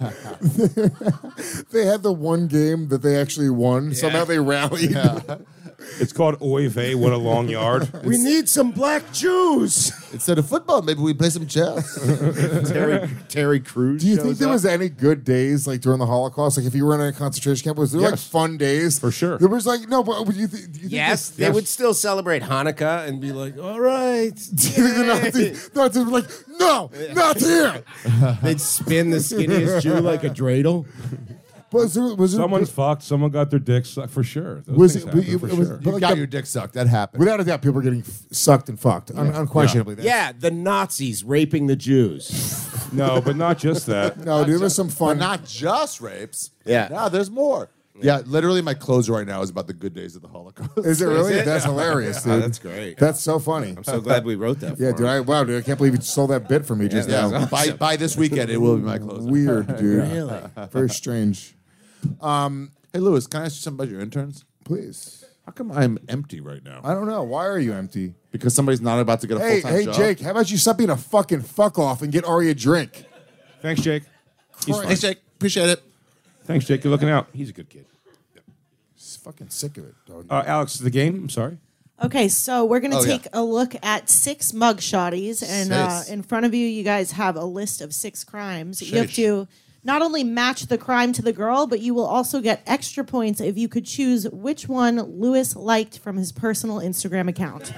They had the one game that they actually won. Somehow they rallied. It's called Oy vey, what a long yard. We need some black Jews. Instead of football, maybe we play some chess. Terry Terry Crews. Do you think shows there up. was any good days like during the Holocaust? Like if you were in a concentration camp, was there like Yes. fun days? For sure. There was like no, but would you, th- do you think Yes, this- they would still celebrate Hanukkah and be like, "All right." Do you think the Nazis, Nazis were like, no, not here. They'd spin the skinniest Jew like a dreidel. Was there, was there, Someone's fucked. Someone got their dick sucked for sure. Those Was things it- happen it- for it was- sure. but You like got the- your dick sucked. That happened. without a doubt, people are getting f- sucked and fucked. Un- unquestionably. That's- Yeah, the Nazis raping the Jews. No, but not just that. No, dude, there was some But fun. not just rapes. Yeah. No, there's more. Yeah, literally, my closer right now is about the good days of the Holocaust. Is it really? That's hilarious, dude. Oh, that's great. That's so funny. I'm so glad we wrote that. Yeah, for dude. him. I, wow, dude. I can't believe you sold that bit for me just Yeah, now. by, by this weekend, it will be my closer. Weird, dude. Really? Very strange. Hey, Lewis, can I ask you something about your interns? Please. How come I'm empty right now? I don't know. Why are you empty? Because somebody's not about to get a Hey, full-time hey, job? Jake. How about you stop being a fucking fuck off and get Ari a drink? Thanks, Jake. He's fine. Thanks, Jake. Appreciate it. Thanks, Jake. You're looking out. He's a good kid. He's fucking sick of it, dog. Uh, Alex, the game. I'm sorry. Okay, so we're going to Oh, yeah. take a look at six mug shotties. And uh, Six. in front of you, you guys have a list of six crimes. You have to not only match the crime to the girl, but you will also get extra points if you could choose which one Lewis liked from his personal Instagram account.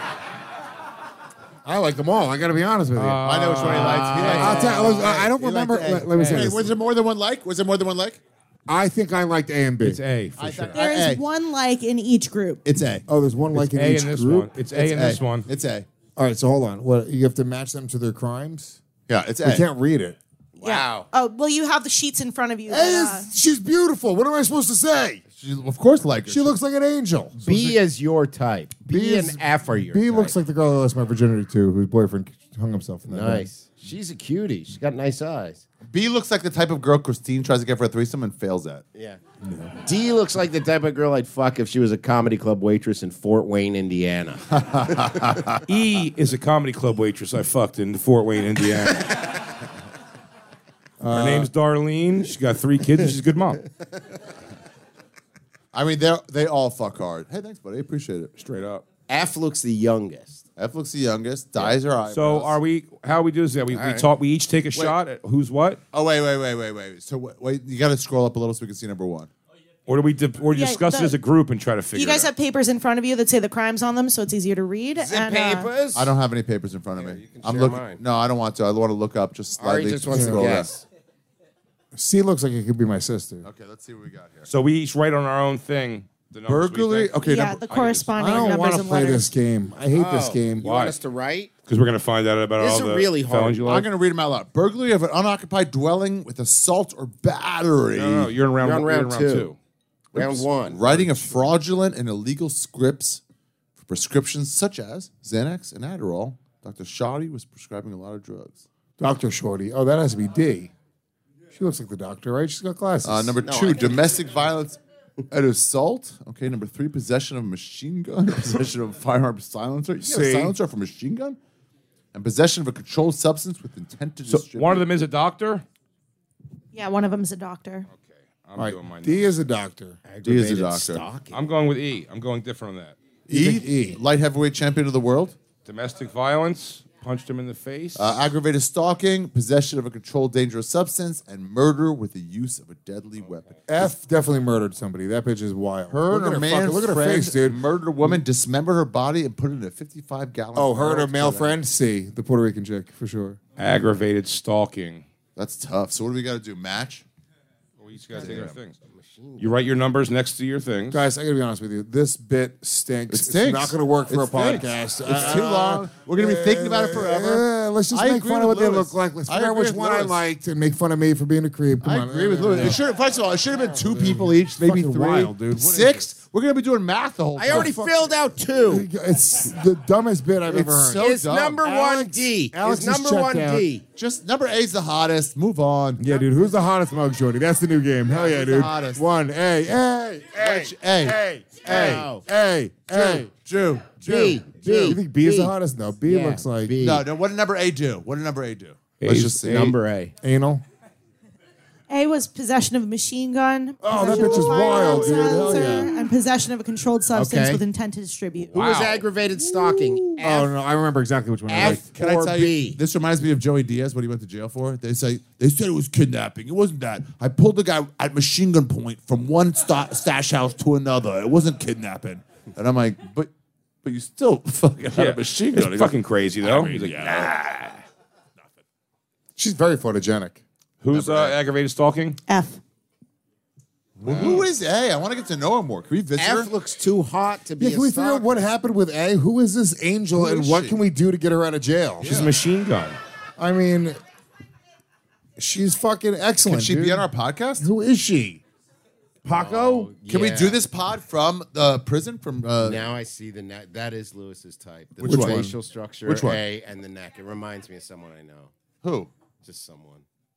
I like them all. I got to be honest with you. I know which one he likes. He likes I'll A. tell, listen, I don't He remember. liked A. Let, let me say Hey, this. was there more than one like? Was there more than one like? I think I liked A and B. It's A for sure. There is A. one like in each group. It's A. Oh, there's one like It's in A each in this group. one. It's A in this one. It's A. All right, so hold on. What you have to match them to their crimes? Yeah, it's We A. can't read it. Wow. Oh, well, you have the sheets in front of you. A that, uh, is, she's beautiful. What am I supposed to say? She, of course, like her. She looks like an angel. B is your type. B, B and is- F are your B type. looks like the girl that lost my virginity to, whose boyfriend hung himself in that bed. Nice. She's a cutie. She's got nice eyes. B looks like the type of girl Christine tries to get for a threesome and fails at. Yeah. D looks like the type of girl I'd fuck if she was a comedy club waitress in Fort Wayne, Indiana. E is a comedy club waitress I fucked in Fort Wayne, Indiana. Her name's Darlene. She's got three kids and she's a good mom. I mean, they they all fuck hard. Hey, thanks, buddy. Appreciate it. Straight up. F looks the youngest. F looks the youngest. Dyes her eyebrows. So are we? How we do this? Yeah, we, we right. talk. We each take a shot at who's what, Oh wait, wait, wait, wait, wait. So wait, wait you got to scroll up a little so we can see number one. or do we? Di- or Yeah, discuss the- it as a group and try to figure? you guys it out? have papers in front of you that say the crimes on them, so it's easier to read. Is it and, uh, papers? I don't have any papers in front of me. you can I'm share looking. mine. No, I don't want to. I want to look up just Ari slightly. just wants to scroll down. guess. C looks like it could be my sister. Okay, let's see what we got here. So we each write on our own thing. The numbers we Burglary. think. Okay, yeah, number, the corresponding I don't numbers want to and play letters. this game. I hate this Oh, game. You want us to write? Because we're gonna find out about This all is the really hard. felons you I'm like. going to read them out loud. Burglary of an unoccupied dwelling with assault or battery. No, no, you're in round. You're on you're in round round two. two. Round one. Writing of fraudulent and illegal scripts for prescriptions such as Xanax and Adderall. Doctor Shoddy was prescribing a lot of drugs. Doctor Shorty. Oh, that has to be D. She looks like the doctor, right? She's got glasses. Uh, number two, domestic violence and assault. Okay, number three, possession of a machine gun, possession of a firearm silencer. You get a See? silencer for a machine gun? And possession of a controlled substance with intent to So distribute. one of them is a doctor. Yeah, one of them's a doctor. I'm All doing mine. right. D is a doctor. D is a Aggravated doctor. stalking. I'm going with E. I'm going different on that. E, E. light heavyweight champion of the world. Domestic violence. Punched him in the face. Uh, aggravated stalking, possession of a controlled dangerous substance, and murder with the use of a deadly weapon. F definitely murdered somebody. That bitch is wild. Her look and at her man fucking- Look at her friend face, dude. murdered a woman, dismembered her body, and put it in a fifty-five gallon. Oh, her and barrel her male to- friend. C, the Puerto Rican chick for sure. Aggravated stalking. That's tough. So what do we got to do? Match? We each got to take our things. You write your numbers next to your things. Guys, I gotta be honest with you. This bit stinks. It stinks. It's not gonna work for It a stinks. podcast. It's too long. We're gonna be thinking about it forever. Yeah, let's just I make agree fun of with what they Louis. look like. Let's I figure out agree which with one I Louis. liked and make fun of me for being a creep. Come I on. agree with Louis. It should, first of all, it should have been two people each, maybe fucking three. wild, dude. What is Six. We're gonna be doing math the whole time. I already filled out two. It's the dumbest bit I've It's ever heard. so Is dumb. number one Alex- D. Alex Is is number checked one out. D. Just number eight's the hottest. Move on. Yeah, dude. Who's the hottest mug shorty? That's the new game. Hell yeah, Who's the dude. hottest? One. Hey, hey, hey, Which- hey, hey, hey, hey, hey, hey. Jew, Jew. B. Jew. B. You think B is the B. hottest? No, B Yeah, looks like B. No, no. What did number A do? What did number A do? Let's A's- just see. Number A. anal. A was possession of a machine gun. Oh, that possession bitch of is a wild, dude. Hell silencer, yeah. And possession of a controlled substance Okay. with intent to distribute. Who was aggravated stalking? Oh F no, I remember exactly which one. I F liked. Can I or tell B? you? This reminds me of Joey Diaz when he went to jail for it. They say they said it was kidnapping. It wasn't that. I pulled the guy at machine gun point from one sta- stash house to another. It wasn't kidnapping. And I'm like, but but you still fucking had a machine gun. It's He goes, fucking crazy, though. I mean, He's like, yeah. She's very photogenic. Who's uh, aggravated stalking? F. Well, who is A? I want to get to know her more. Can we visit her? F looks too hot to be Yeah, a can we figure out stalker. what happened with A? Who is this angel, Who and is what she? can we do to get her out of jail? She's a machine gun. I mean, she's fucking excellent. Can she dude. be on our podcast? Who is she? Paco? Can we Yeah. do this pod from the prison? From uh, Now I see the neck. That is Lewis's type. The Which one? facial structure, Which one? A, and the neck. It reminds me of someone I know. who? Just someone.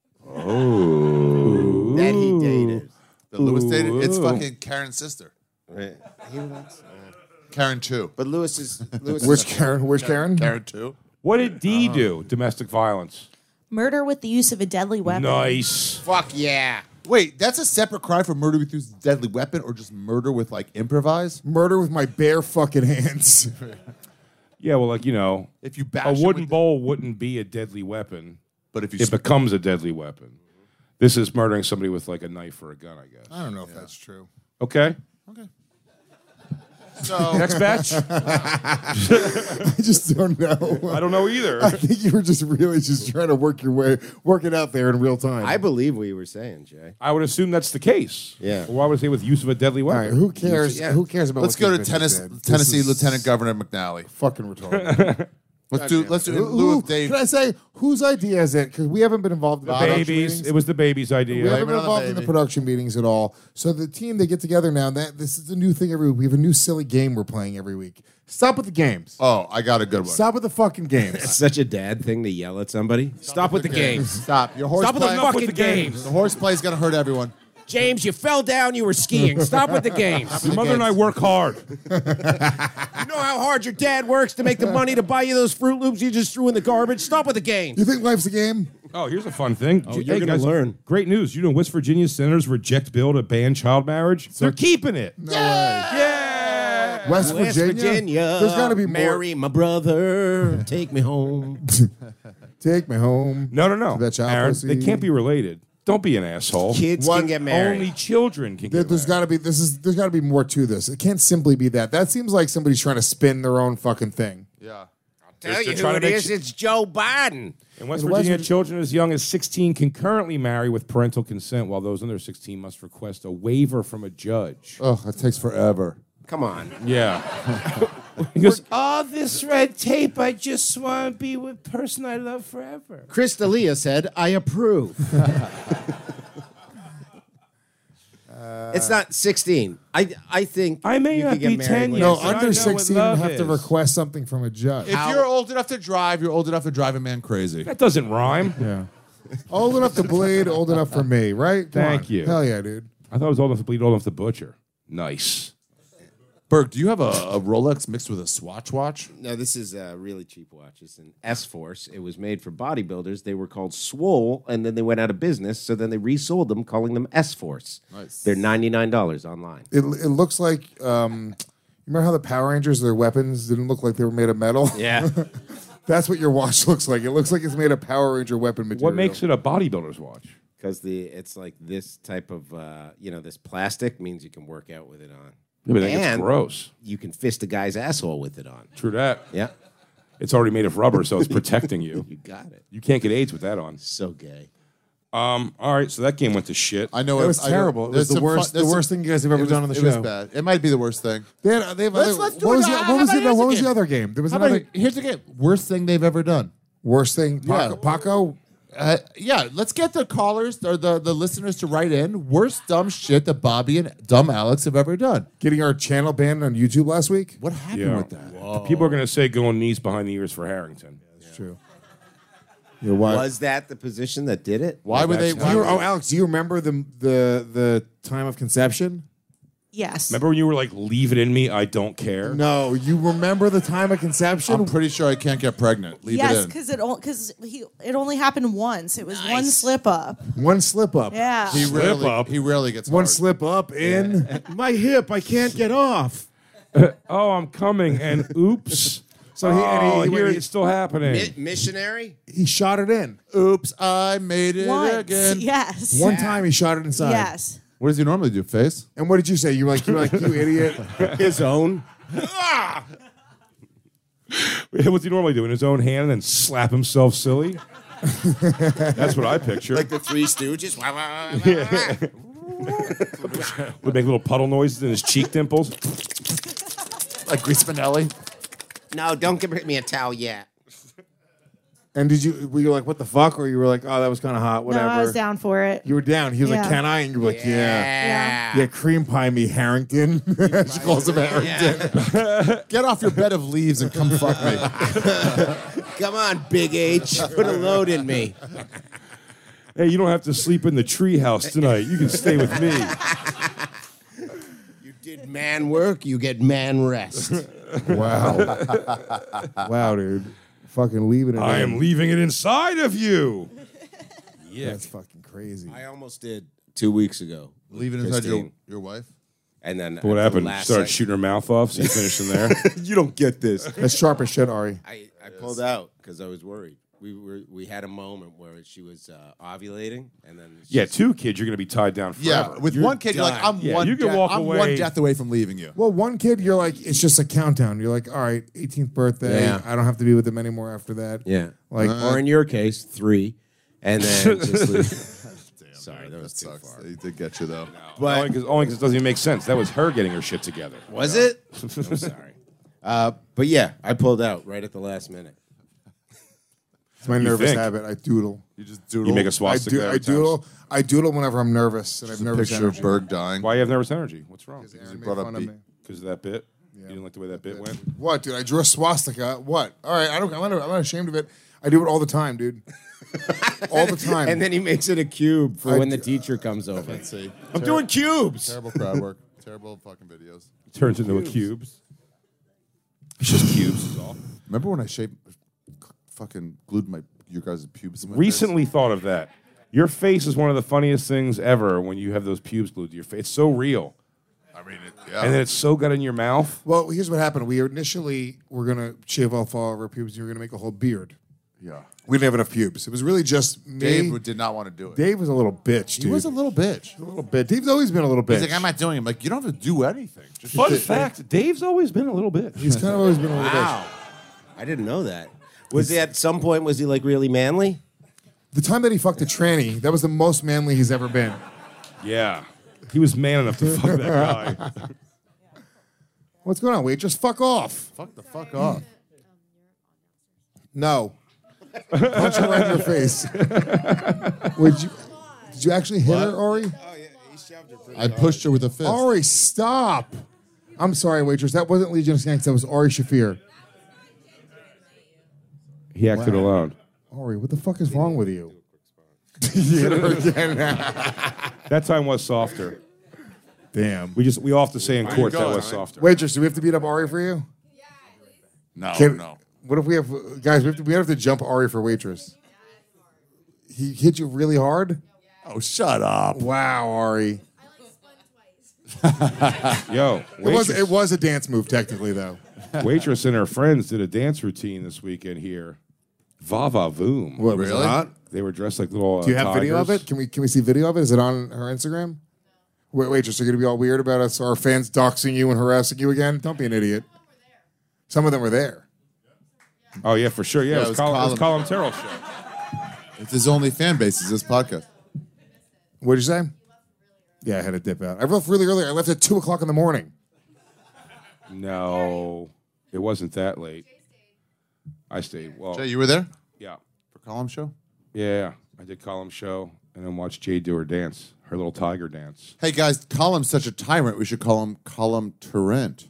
Oh. That he dated. The Lewis dated? It's Ooh. fucking Karen's sister. Right. He was, uh, Karen two. but Lewis is. Lewis is Which a- Karen? Which Karen? Karen two. What did D do? Domestic violence. Murder with the use of a deadly weapon. Nice. Fuck yeah. Wait, that's a separate crime for murder with use of deadly weapon, or just murder with like improvise? Murder with my bare fucking hands. Yeah, well, like, you know, If you bash a it wooden with- bowl wouldn't be a deadly weapon. But if you It becomes a deadly weapon. This is murdering somebody with like a knife or a gun, I guess. I don't know if that's true. Okay. so Next batch? I just don't know. I don't know either. I think you were just really just trying to work your way, work it out there in real time. I believe what you were saying, Jay. I would assume that's the case. Yeah. Or why would I say with use of a deadly All weapon? right, who cares? Yeah. Who cares about? let's what go to these bitches Tennessee, did? This Tennessee is Lieutenant Governor McNally. Fucking retarded. Let's do let's do in Who- lieu who- of Dave. Can I say whose idea is it? Because we haven't been involved in The the production babies. meetings. It was the baby's We idea. haven't Blame it been on the involved in the baby. production meetings at all. So the team, they get together now. That this is a new thing every week. We have a new silly game we're playing every week. Stop with the games. Oh, I got a good one. Stop with the fucking games. It's such a dad thing to yell at somebody. Stop, with the games. Stop. Your horse Stop with the play- fucking games. The horseplay is gonna hurt everyone. James, you fell down. You were skiing. Stop with the games. Your mother and I work hard. You know how hard your dad works to make the money to buy you those Fruit Loops you just threw in the garbage? Stop with the games. You think life's a game? Oh, here's a fun thing. Oh, you're gonna learn. Great news. You know West Virginia senators reject bill to ban child marriage? They're keeping it. No way. Yeah. West, West Virginia? Virginia. There's got to be more. Marry my brother. Take me home. Take me home. No, no, no. That child Aaron, pussy. they can't be related. Don't be an asshole. Kids What? can get married. Only children can There, get there's married. got to be this is there's got to be more to this. It can't simply be that. That seems like somebody's trying to spin their own fucking thing. Yeah. Tell They're you who trying it to make is. sh- It's Joe Biden. In West In West Virginia, Virgi- children as young as sixteen can currently marry with parental consent, while those under sixteen must request a waiver from a judge. Oh, that takes forever. Come on. Yeah. He goes, all this red tape, I just want to be with person I love forever. Chris D'Elia said, I approve. It's not sixteen. I I think I may you not could get be married ten when No, Yes, you're and I under know sixteen what love have to is. request something from a judge. If How- you're old enough to drive, you're old enough to drive a man crazy. That doesn't rhyme. Yeah. Old enough to bleed, old enough for me, right? Come Thank on. you. Hell yeah, dude. I thought I was old enough to bleed, old enough to butcher. Nice. Berg, do you have a, a Rolex mixed with a Swatch watch? No, this is a really cheap watch. It's an S-Force. It was made for bodybuilders. They were called Swole, and then they went out of business, so then they resold them, calling them S-Force. Nice. They're ninety-nine dollars online. It, it looks like um, you remember how the Power Rangers, their weapons didn't look like they were made of metal? Yeah. That's what your watch looks like. It looks like it's made of Power Ranger weapon material. What makes it a bodybuilder's watch? Because the it's like this type of, uh, you know, this plastic means you can work out with it on. Yeah, but that gets And gross. You can fist a guy's asshole with it on. True that. Yeah. It's already made of rubber, so it's protecting you. You got it. You can't get AIDS with that on. So gay. Um. All right. So that game went to shit. I know It was I- I- terrible. It was there's the some worst- there's the some- worst thing you guys have ever it was- done on the it was show. bad. It might be the worst thing. They had, they have Let's- other, let's do what it. was, the, How what was, about the, no, here's what the was the game? other game? There was How about another here's the game. Worst thing they've ever done. worst thing. Paco, Yeah. Paco Uh, yeah, let's get the callers or the, the listeners to write in worst dumb shit that Bobby and dumb Alex have ever done. getting our channel banned on YouTube last week. What happened Yeah. with that? People are going to say going knees behind the ears for Harrington. It's true. Yeah, why? Was that the position that did it? Why would they? That's- Why Do you, would oh, Alex, do you remember the the the time of conception? Yes. Remember when you were like, "Leave it in me, I don't care." No, you remember the time of conception? I'm pretty sure I can't get pregnant. Leave yes, it in. because it because he it only happened once. It was one slip up. One slip up. Yeah. He Slip rarely, up. he rarely gets One hard. slip up in my hip. I can't get off. Oh, I'm coming, and oops. So he, oh, and he, here he, it's still happening. Mi- missionary? he shot it in. Oops, I made it Once. again. Yes. One time he shot it inside. Yes. What does he normally do? Face? And what did you say? You were like, you were like, you idiot. His own? What's he normally do? In his own hand and then slap himself silly? That's what I picture. Like the Three Stooges? Wah, wah, wah, wah. Would make little puddle noises in his cheek dimples. Like Grease Spinelli? No, don't give me a towel yet. And did you? Were you like, what the fuck? Or you were like, oh, that was kind of hot. Whatever. No, I was down for it. You were down. He was like, Yeah. can I? And you were like, yeah. Yeah. Yeah, cream pie me, Harrington. She calls him Harrington. Get off your bed of leaves and come fuck me. Come on, Big H. Put a load in me. Hey, you don't have to sleep in the treehouse tonight. You can stay with me. You did man work, you get man rest. Wow. Wow, dude. Fucking leaving it I in. am leaving it inside of you. Yeah. That's fucking crazy. I almost did two weeks ago. with Leave it inside your, Christine. your wife? And then What at the happened? You last started sec- shooting her mouth off, so you finished in there? You don't get this. That's sharp as shit, Ari. I, I pulled out because I was worried. We were we had a moment where she was uh, ovulating, and then Yeah, two kids, you're going to be tied down forever. Yeah, with You're one kid, you're like, done. I'm, Yeah, one, you can death- walk I'm away. one death away from leaving you. Well, one kid, you're like, it's just a countdown. You're like, all right, eighteenth birthday. Yeah. I don't have to be with him anymore after that. yeah, Like, or in your case, three, and then just leave. Sorry, that was That too sucks. far. They did get you, though. But Only because it doesn't even make sense. That was her getting her shit together. was it? I'm sorry. Uh, but yeah, I pulled out right at the last minute. it's my nervous think? habit. I doodle. You just doodle. You make a I, swastika do, every I time. doodle. I doodle whenever I'm nervous and I have Just a nervous picture energy. of Berg dying. Why you have nervous energy? What's wrong? Aaron he made brought up fun of beat. me. Because of that bit? You didn't like the way that bit went? What, dude? I drew a swastika. What? All right, I don't. I'm not, I'm not ashamed of it. I do it all the time, dude. all the time. And then he makes it a cube for I when the d- teacher comes over. Let's see. I'm doing cubes. Terrible crowd work. Terrible fucking videos. Turns into a cubes. It's just cubes is all. Remember when I shaved, fucking glued my your guys' pubes in my Recently thought of that. Your face is one of the funniest things ever when you have those pubes glued to your face. It's so real. face? I mean, it, yeah. And then it's so good in your mouth. well, here's what happened. We initially were gonna shave off all of our pubes. And we were gonna make a whole beard. yeah. We didn't have enough pubes. It was really just me. Dave did not want to do it. Dave was a little bitch, dude. he was a little bitch. a little bit. Dave's always been a little bitch. He's like, I'm not doing it. I'm like, you don't have to do anything. Just Fun sit- fact, Dave's always been a little bit. He's kind of always been a little bitch. Wow. I didn't know that. Was he at some point, was he like really manly? The time that he fucked a tranny, that was the most manly he's ever been. Yeah. He was man enough to fuck that guy. What's going on? Wait, just fuck off. Fuck the fuck off. No. Punch her right in your face. Would you? Did you actually hit her, Ori? I pushed her with a fist. Ori, stop. I'm sorry, waitress. That wasn't Legion of Skanks. That was Ari Shafir. He acted Wow. alone. Ori, what the fuck is wrong with you? You hit her again. That time was softer. Damn. We just we all have to say in court that was softer. Waitress, do we have to beat up Ari for you? No, Can- no. What if we have guys? We have to, we have to jump Ari for waitress. He hit you really hard. Oh, shut up. Wow, Ari. Yo, It was waitress, it was a dance move technically though. waitress and her friends did a dance routine this weekend here. Va va voom. What was it Really? hot? They were dressed like little. Uh, Do you have video of tigers. it? Can we can we see video of it? Is it on her Instagram? Wait, waitress, are you gonna be all weird about us? Our fans doxing you and harassing you again? Don't be an idiot. Some of them were there. Oh yeah, for sure. Yeah, Yeah, it it was, was Colin, it was Colin. Colin Terrell show. It's his only fan base is this podcast. What'd you say? Yeah, I had to dip out. I left really early. I left at two o'clock in the morning. No, it wasn't that late. I stayed. Well, Jay, you were there yeah, for column show? yeah. I did column show and then watched Jay do her dance, her little tiger dance. Hey, guys, Column's such a tyrant. We should call him Column Torrent.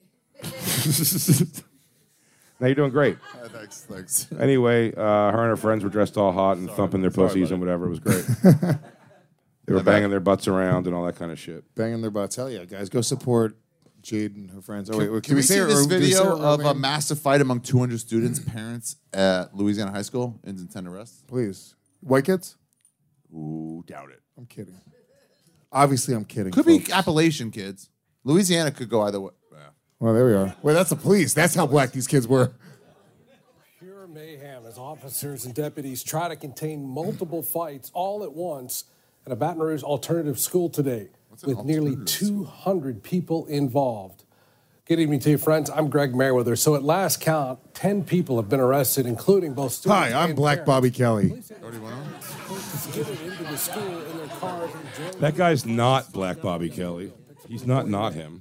Now you're doing great. Uh, thanks, thanks. Anyway, uh, her and her friends were dressed all hot and thumping their Sorry, pussies buddy. and whatever. It was great. They were banging their butts around and all that kind of shit. Banging their butts. Hell yeah, guys. Go support Jade and her friends. Oh, Can, wait, can, can, we, we say see it this or- do we say it video or- of a massive fight among two hundred students, parents at Louisiana High School? Ends in ten arrests? Please. White kids? Ooh, doubt it. I'm kidding. Obviously, I'm kidding. Could folks. be Appalachian kids. Louisiana could go either way. Yeah. Well, there we are. Wait, that's the police. That's how black these kids were. Pure mayhem as officers and deputies try to contain multiple fights all at once at a Baton Rouge alternative school today with nearly two hundred people involved. Good evening to you, friends. I'm Greg Merriweather. So at last count, ten people have been arrested, including both students Hi, I'm and Black parents. Bobby Kelly. Skidded into the school in their cars and drove- That guy's not Black Bobby Kelly. He's not not him.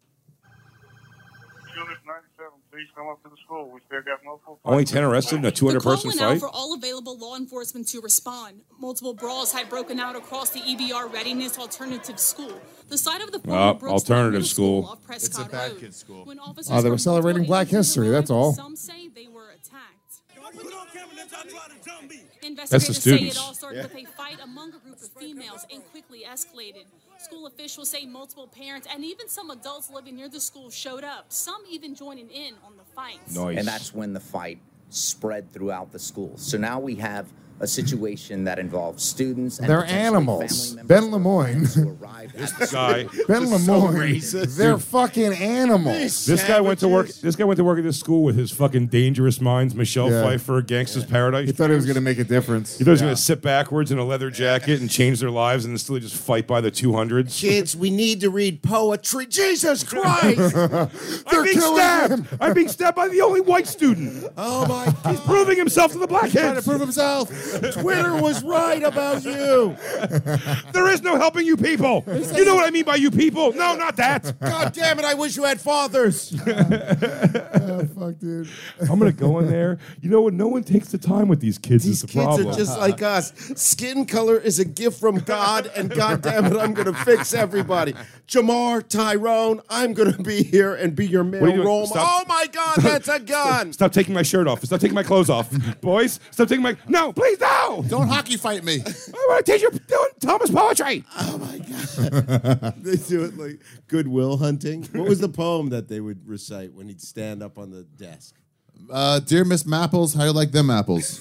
Please come up to the school. We still got multiple. Only ten arrested in a two hundred The call person went out fight? for all available law enforcement to respond. Multiple brawls had broken out across the E B R Readiness Alternative School, the site of the former Oh, Brooksville alternative Middle school. off Prescott It's a bad Road. kid's school. When officers Oh, they were from celebrating multiple Black agencies history, that's arrived, all. Some say they were attacked. Investigators That's the say students. it all started Yeah. with a fight among a group of females and quickly escalated. School officials say multiple parents and even some adults living near the school showed up, some even joining in on the fights. Nice. And that's when the fight spread throughout the school. So now we have a situation that involves students and They're potentially animals. family members Ben Lemoyne. who arrived at the Guy. Ben This is so Lemoyne. racist. They're Dude. fucking animals. This guy went to work. This guy went to work at this school with his fucking Dangerous Minds, Michelle Yeah. Pfeiffer, Gangsta's Paradise. He thought it was going to make a difference. He thought he was going to sit backwards in a leather jacket and change their lives, and then still just fight by the two hundreds. Kids, we need to read poetry. Jesus Christ! I'm being stabbed. I'm being stabbed by the only white student. Oh my God! He's proving himself to the black Trying to kids. prove himself. Twitter was right about you. There is no helping you people. You know what I mean by you people? No, not that. God damn it! I wish you had fathers. Oh, fuck, dude. I'm gonna go in there. You know what? No one takes the time with these kids. These is the kids problem. are just like us. Skin color is a gift from God, and God damn it, I'm gonna fix everybody. Jamar, Tyrone, I'm gonna be here and be your male What are you doing? role. Stop. Oh my God, that's a gun. Stop taking my shirt off. Stop taking my clothes off. Boys, stop taking my. No, please, no. Don't hockey fight me. I want to teach you doing Thomas poetry. Oh my God. They do it like Goodwill Hunting. What was the poem that they would recite when he'd stand up on the desk? Uh, Dear Miss Mapples, how you like them apples?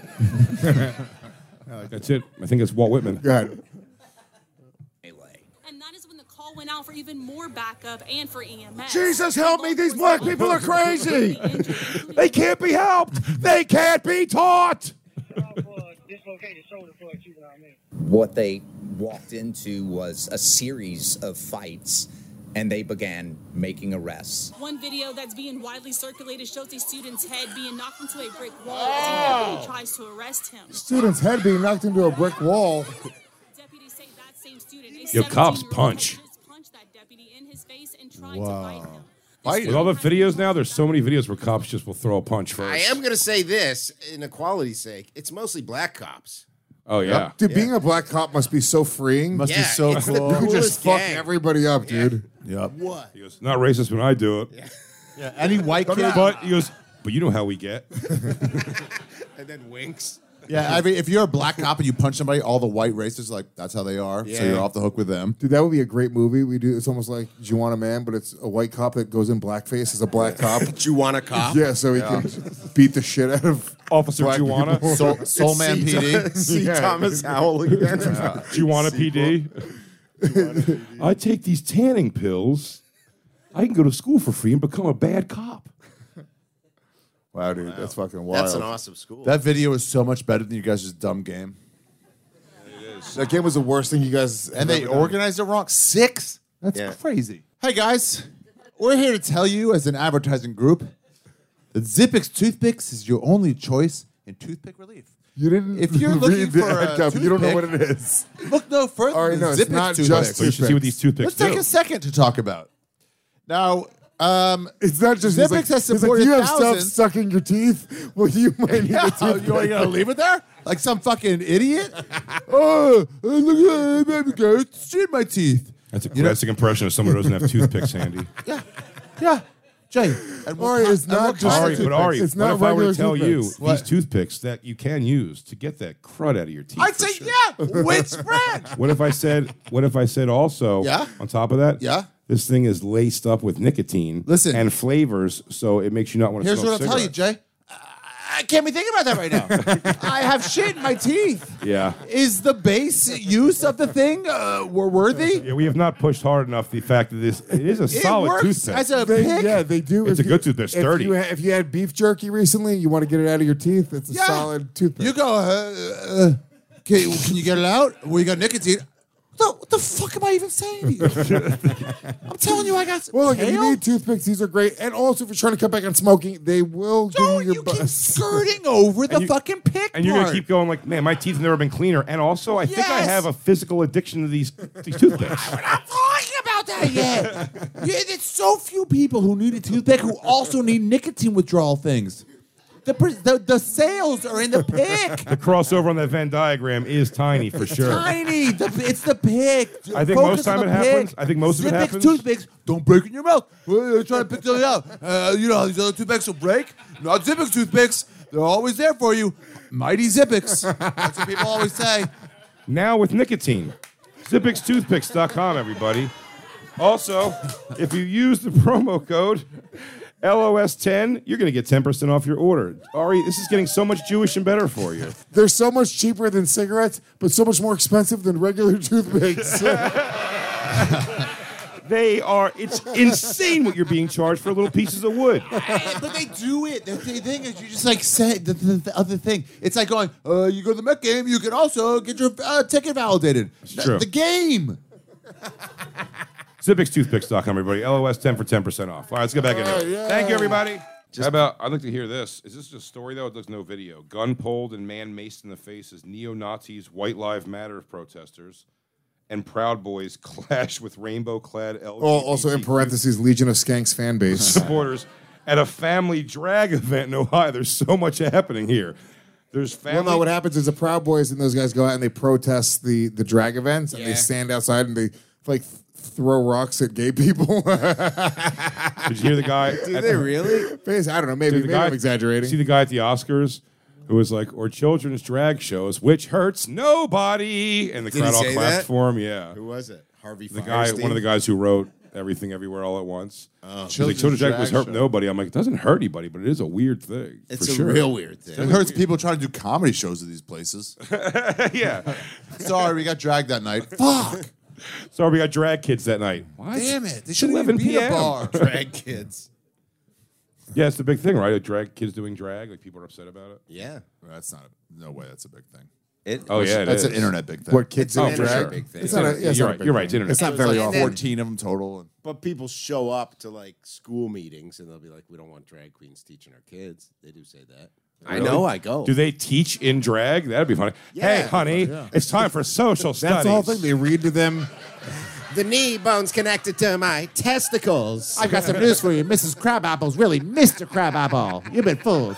That's it. I think it's Walt Whitman. Go ahead. And that is when the call went out for even more backup and for E M S. Jesus, help me. These black people are crazy. They can't be helped. They can't be taught. What they walked into was a series of fights, and they began making arrests. One video that's being widely circulated shows a student's head being knocked into a brick wall as a deputy tries to arrest him. Student's head being knocked into a brick wall. Deputies say that same student, a Yo, cops seventeen-year-old, punch. just punched that deputy in his face and tried to fight him. With all the videos now, there's so many videos where cops just will throw a punch first. I am going to say this, in equality's sake, it's mostly black cops. Oh, yeah. Dude, being a black cop must be so freeing. Must Yeah, be so it's the cool. You can coolest just fuck gang. everybody up, dude. Yep. What? He goes, not racist when I do it. Yeah. Any white kid. But he goes, but you know how we get. And then winks. Yeah, I mean, if you're a black cop and you punch somebody, all the white racists are like, that's how they are. So Yeah. you're off the hook with them. Dude, that would be a great movie. We do. It's almost like Do You Want a Man, but it's a white cop that goes in blackface as a black cop. Do you want a cop? Yeah, so he can beat the shit out of Officer black Juana. people. Soul, Soul Man See P D. Th- See Yeah. Thomas Howell again. Do you want a P D? I take these tanning pills. I can go to school for free and become a bad cop. Wow, dude, that's fucking wild. That's an awesome school. That video is so much better than you guys' dumb game. That game was the worst thing you guys. And they organized it wrong. Six? That's Yeah. crazy. Hey, guys. We're here to tell you, as an advertising group, that Zippix Toothpicks is your only choice in toothpick relief. You didn't If you're read looking the for a ad copy. You don't know what toothpick, it is. Look no further. All right, than no, it's Zippix not toothpicks. just Well, you should see what these toothpicks Let's do. take a second to talk about. Now, um, It's not just Zippix he's like, has he's like, supported do you have stuff thousands. sucking your teeth? Well, you might need Yeah, a toothpick. you want to leave it there? Like some fucking idiot? oh, look at that, baby girl. It's in my teeth. That's a You know- classic impression of someone who doesn't have toothpicks handy. Yeah, yeah. Jay, and what Ari, ki- it's and not what just kind Ari, of but toothpicks? Ari, It's what not if I were to regular tell you toothpicks. these toothpicks that you can use to get that crud out of your teeth? I'd for say sure. yeah. Widespread. What if I said? What if I said also? Yeah? On top of that, Yeah? this thing is laced up with nicotine. Listen. and flavors, so it makes you not want to. Here's smoke what I'll tell you, cigarettes. Jay. I can't be thinking about that right now. I have shit in my teeth. Yeah. Is the base use of the thing uh, were worthy? Yeah, we have not pushed hard enough the fact that this it is a It solid works toothpick. as a They, pick. yeah, they do. It's If a you- good toothpick. It's if sturdy. You ha- if you had beef jerky recently, you want to get it out of your teeth. It's a Yeah. solid toothpick. You go, uh, uh, okay, well, can you get it out? Well, you got nicotine. What the, what the fuck am I even saying to you? I'm telling you, I got well, look, if you kale? need toothpicks, these are great. And also, if you're trying to cut back on smoking, they will Don't give you you your keep buzz. skirting over the you- fucking pick and you're gonna part. keep going like, man, my teeth have never been cleaner. And also, I think I Yes. have a physical addiction to these these toothpicks. We're not talking about that yet. yeah, there's so few people who need a toothpick who also need nicotine withdrawal things. The, per- the the sales are in the pick. The crossover on that Venn diagram is tiny for sure. Tiny. The, it's the pick. I think Focus most time on it the happens. pick. I think most of it Zippix happens. Toothpicks don't break in your mouth. Well, you're trying to pick something out. Uh, you know how these other toothpicks will break? Not Zippix toothpicks. They're always there for you. Mighty Zippix. That's what people always say. Now with nicotine. Zippix Toothpicks dot com, everybody. Also, if you use the promo code L O S ten, you're going to get ten percent off your order. Ari, this is getting so much Jewish and better for you. They're so much cheaper than cigarettes, but so much more expensive than regular toothpicks. They are, it's insane what you're being charged for little pieces of wood. Hey, but they do it. The, the thing is, you just like say the, the, the other thing. It's like going, uh, you go to the Met game, you can also get your uh, ticket validated. It's The- true. The game. Zippix Toothpicks dot com, everybody. L O S ten for ten percent off. All right, let's get back into it. yeah. Thank you, everybody. How about, I'd like to hear this. Is this just a story, though? It does no video. Gun pulled and man maced in the face as neo-Nazis, White Lives Matter protesters, and Proud Boys clash with rainbow-clad L G B T Q Oh, also, in parentheses, Legion of Skanks fan base. supporters at a family drag event in Ohio. There's so much happening here. There's family. Well, no, what happens is the Proud Boys and those guys go out and they protest the, the drag events, and they Yeah. stand outside and they like throw rocks at gay people. Did you hear the guy? Do at they the- really? Face, I don't know, maybe, Dude, the maybe guy- I'm exaggerating. See the guy at the Oscars who was like, or children's drag shows, which hurts nobody. And the Did crowd he all say clapped that? for him. Yeah. Who was it? Harvey The guy, Firestein? one of the guys who wrote Everything Everywhere All at Once. Oh. He's like, Children's children's drag was drag hurt show. nobody. I'm like, it doesn't hurt anybody, but it is a weird thing. It's for a sure. real weird thing. It hurts people trying to do comedy shows at these places. Yeah. Sorry, we got dragged that night. Fuck. Sorry, we got drag kids that night. What? Damn it. They It's shouldn't even eleven be a p.m. bar. Drag kids. Yeah, it's the big thing, right? Like drag kids doing drag. Like people are upset about it. Yeah. That's not a, no way. That's a big thing. It, Oh, yeah, it That's is. an internet big thing. What kids Oh, do for drag? sure. Big thing. It's not a, yeah, it's You're not a right. big You're thing. right. It's internet. It's not It was very like- often. fourteen of them total. But people show up to like school meetings and they'll be like, we don't want drag queens teaching our kids. They do say that. I Really? know, I go. Do they teach in drag? That'd be funny. Yeah. Hey, honey, it's time for social studies. That's the whole thing. They read to them. The knee bone's connected to my testicles. I've got some news for you. Missus Crabapple's really Mister Crabapple. You've been fooled.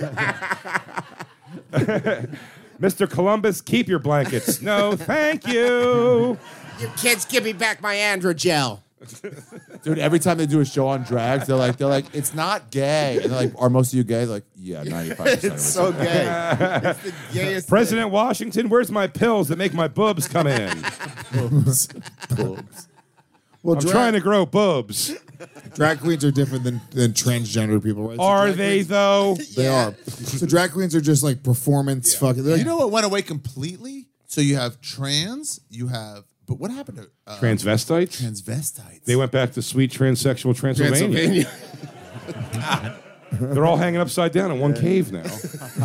Mister Columbus, keep your blankets. No, thank you. You kids, give me back my androgel. Dude, every time they do a show on drags, they're like, they're like, it's not gay. And they're like, are most of you gay? Like, yeah, ninety-five percent of It's us. so gay. It's the gayest President Washington, where's my pills that make my boobs come in? Boobs. Boobs. Well, I'm drag, trying to grow boobs. drag queens are different than, than transgender people, right? So Are drag they, queens- though? They are. So drag queens are just like performance fucking. they're You like- know what went away completely? So you have trans, you have, but what happened to uh, Transvestites? transvestites? They went back to sweet transsexual Transylvania. Transylvania. They're all hanging upside down in one cave now.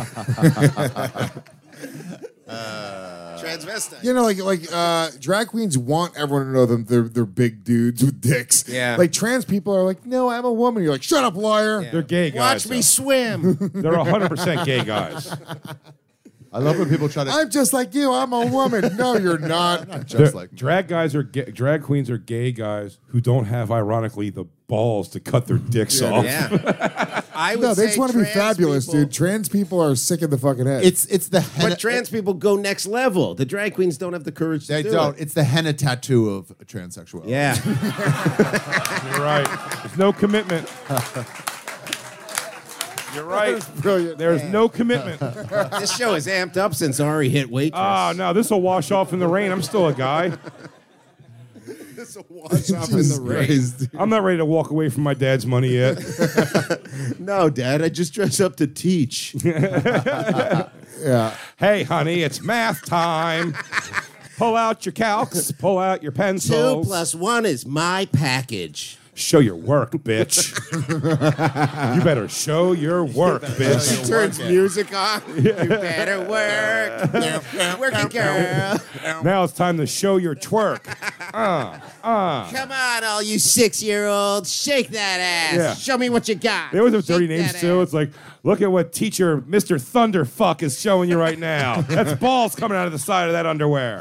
Transvestite. You know, like like uh, drag queens want everyone to know them. They're they're big dudes with dicks. Yeah. Like trans people are like, no, I'm a woman. You're like, shut up, liar. Yeah. They're gay guys. Watch me swim. though. They're one hundred percent gay guys. I love when people try to. I'm just like you. I'm a woman. No, you're not. Not They're- just like me. drag guys are ga- drag queens are gay guys who don't have, ironically, the balls to cut their dicks off. Yeah. I would No, they say just want to be trans fabulous, people- dude. Trans people are sick in the fucking head. It's it's the henna, But trans people go next level. The drag queens don't have the courage to they do don't. it. It's the henna tattoo of transsexuality. Yeah. You're right. There's no commitment. You're right. brilliant. There's no commitment. This show is amped up since Ari hit waitress. Oh, no, this will wash off in the rain. I'm still a guy. This will wash off in the rain. I'm not ready to walk away from my dad's money yet. No, Dad, I just dress up to teach. Yeah. Hey, honey, it's math time. Pull out your calcs. Pull out your Two pencils. plus one is my package. Show your work, bitch. You better show your work, bitch. She turns music on. You better work. Work it, girl. Now it's time to show your twerk. Uh, uh. Come on, all you six-year-olds. Shake that ass. Yeah. Show me what you got. They always have dirty Shake names, that too. ass. It's like, look at what teacher Mister Thunderfuck is showing you right now. That's balls coming out of the side of that underwear.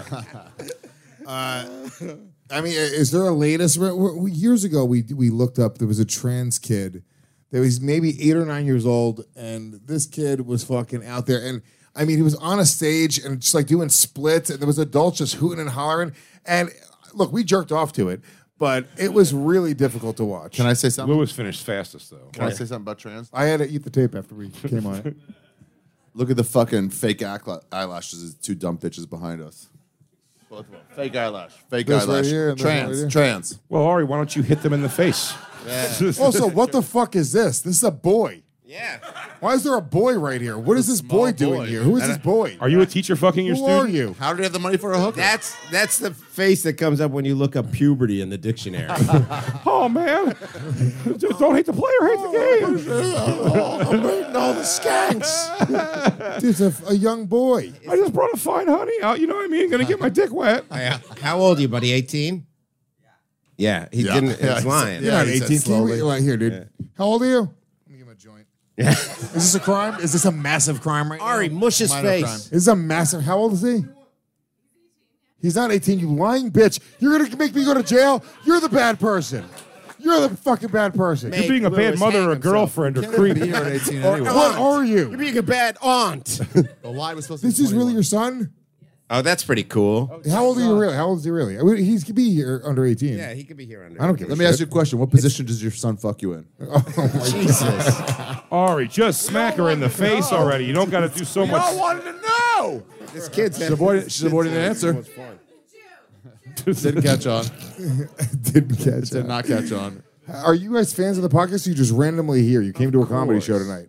I mean, is there a latest? we- we- Years ago, we we looked up. There was a trans kid that was maybe eight or nine years old, and this kid was fucking out there. And I mean, he was on a stage and just like doing splits, and there was adults just hooting and hollering. And look, we jerked off to it, but it was really difficult to watch. Can I say something? Lewis finished fastest, though. Can I say something about trans? I had to eat the tape after we came on it. Look at the fucking fake eyela- eyelashes. Of two dumb bitches behind us. Both of them. Fake eyelash. Fake This right eyelash. here and this trans. right here. Trans. Well, Ari, why don't you hit them in the face? Also, what the fuck is this? This is a boy. Yeah. Why is there a boy right here? What is this boy doing boy. here? Who is And this I- boy? Are you a teacher fucking your Who student? are you? How do you have the money for a hooker? That's that's the face that comes up when you look up puberty in the dictionary. Oh, man. Don't hate the player, hate the game. I'm reading all the skanks. Dude, it's a, a young boy. I just brought a fine honey out. You know what I mean? Gonna get my dick wet. How old are you, buddy? eighteen? Yeah, he Yeah. didn't. Yeah, He's he lying. said- You're Yeah, not he said eighteen. Can you, slowly. right here, dude. How old are you? Let me give him a joint. Is this a crime? Is this a massive crime right Ari, now? mush his Minor face. crime. This is a massive. How old is he? He's not eighteen, you lying bitch. You're going to make me go to jail? You're the bad person. You're the fucking bad person. Make You're being a bad Lewis mother hang or a himself. girlfriend or Can't creep. be here at eighteen Or anyway. What aunt. are you? You're being a bad aunt. The lie was supposed to This be is really twenty-one. your son? Oh, that's pretty cool. How old are you really? How old is he really? I mean, He's could be here under eighteen. Yeah, he could be here under. I don't give a Let me shit. ask you a question. What position does your son fuck you in? Jesus. Ari, just smack her in the face already. You don't got to do so much. wanted to know. This kid's She's avoiding, she's avoiding the answer. Didn't catch on. Didn't catch Did on. not catch on. Are you guys fans of the podcast or you just randomly here? You came to a comedy show tonight.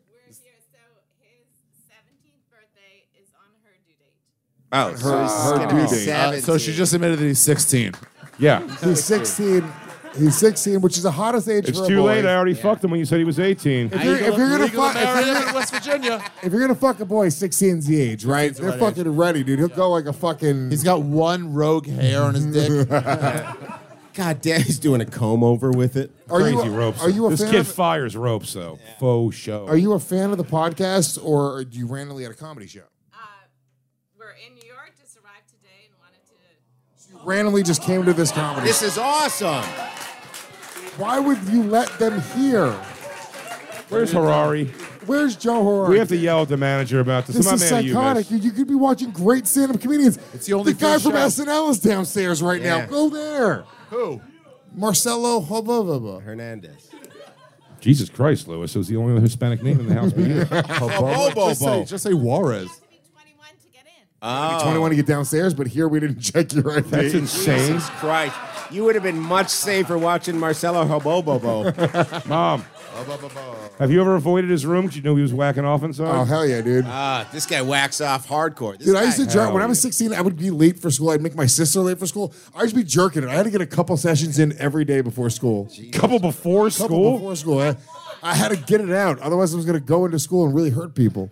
Oh, so he's her gonna be due date. Uh, so she just admitted that he's sixteen. Yeah. He's sixteen. He's sixteen, which is the hottest age It's for a too boy. late. I already fucked him when you said he was eighteen. If you're, if you're gonna Legal fuck, if married you're him gonna, in West Virginia. if you're gonna fuck a boy, sixteen's the age, right? They're right fucking ready, dude. He'll go like a fucking. He's got one rogue hair on his dick. God damn, he's doing a comb over with it. Are you Crazy a- ropes. are you a this fan kid of- fires ropes, though. Faux show. Are you a fan of the podcast, or do you randomly at a comedy show? We're in New York, just arrived today and wanted to. You randomly just came to this comedy. This is awesome. Why would you let them here? Where's Harari? Where's Joe Harari? We have to yell at the manager about this. This I'm not is mad at you, psychotic. miss. You, you could be watching great stand-up comedians. It's the only guy good from show. S N L is downstairs right Yeah. now. Go there. Who? Marcelo Hobova. Hernandez. Jesus Christ, Lewis. It was the only other Hispanic name in the house but you. Just say, just say Juarez. Oh. twenty-one to get downstairs, but here we didn't check your I D. That's insane. Jesus Christ. You would have been much safer watching Marcelo Hobobobo. Mom, have you ever avoided his room because you knew he was whacking off inside? Oh, hell yeah, dude. Ah, this guy whacks off hardcore. This Dude, I used to guy- jerk. When I was sixteen, I would be late for school. I'd make my sister late for school. I used to be jerking it. I had to get a couple sessions in every day before school. Couple before Couple school? before school. I, I had to get it out. Otherwise, I was going to go into school and really hurt people.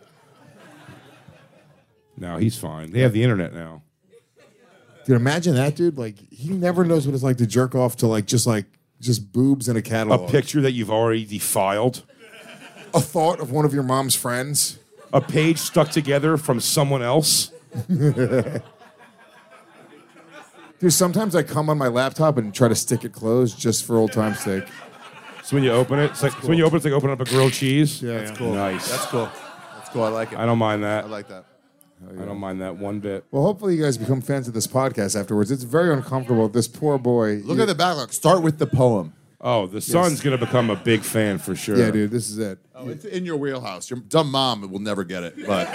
No, he's fine. They have the internet now. Dude, imagine that, dude. Like, he never knows what it's like to jerk off to, like, just like, just boobs in a A catalog. picture that you've already defiled. A thought of one of your mom's friends. a page stuck together from someone else. Dude, sometimes I come on my laptop and try to stick it closed just for old time's sake. So when you open it, it's like so when you open it, it's like opening up a grilled cheese. Yeah, That's yeah. cool. Nice. That's cool. That's cool. I like it. I don't mind that. I like that. I don't mind that one bit. Well, hopefully you guys become fans of this podcast afterwards. It's very uncomfortable. This poor boy. Look at the backlog. Start with the poem. Oh, the son's gonna become a big fan for sure. Yeah, dude, this is it. Oh, it's in your wheelhouse. Your dumb mom will never get it, but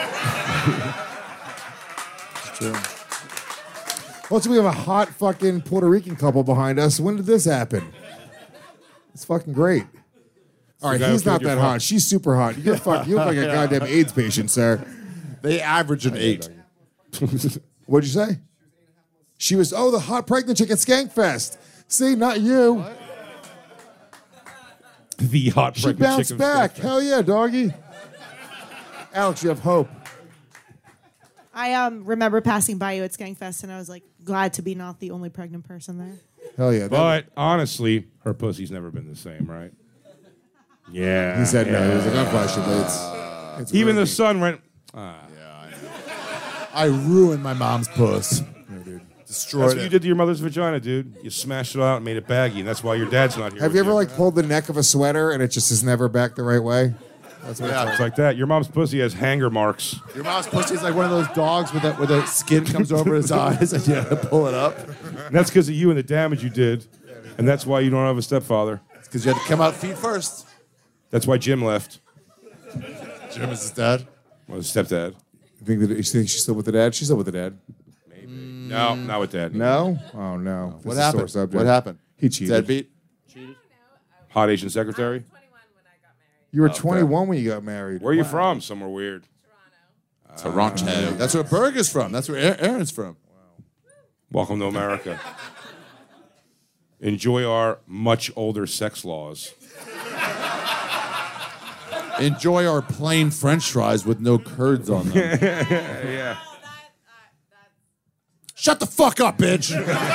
It's true. Also, we have a hot fucking Puerto Rican couple behind us. When did this happen? It's fucking great. All right, the guy he's who not killed your that father. hot. She's super hot. You're fuck, you look like a goddamn AIDS patient, sir. they average an eight. What'd you say? She was, oh, the hot pregnant chick at Skankfest. See, not you. The hot She pregnant bounced chicken back. steak. Hell yeah, doggy. Alex, you have hope. I um remember passing by you at Skankfest, and I was like glad to be not the only pregnant person there. Hell yeah. That- But honestly, her pussy's never been the same, right? Yeah. he said no. He was like, yeah. unquestionably, it's, it's Even the working. son went. Ah. I ruined my mom's puss. Destroyed That's what it. you did to your mother's vagina, dude. You smashed it out and made it baggy, and that's why your dad's not here. Have with you ever like pulled the neck of a sweater and it just is never back the right way? That's what Yeah, it's it's like. like that. Your mom's pussy has hanger marks. Your mom's pussy is like one of those dogs with the, where the skin comes over his eyes and you have to pull it up. And that's because of you and the damage you did, and that's why you don't have a stepfather. It's because you had to come out feet first. That's why Jim left. Jim is his dad. Well, his stepdad. You think that you think she's still with the dad? She's still with the dad. No, not with dad. No? Oh no. This What is a sore happened? subject. What happened? He cheated. Deadbeat. Hot Asian secretary. You were Okay. twenty-one when you got married. Where are you from? Somewhere weird. Toronto. That's where Berg is from. That's where Aaron's from. Welcome to America. Enjoy our much older sex laws. Enjoy our plain French fries with no curds on them. Yeah. Shut the fuck up, bitch.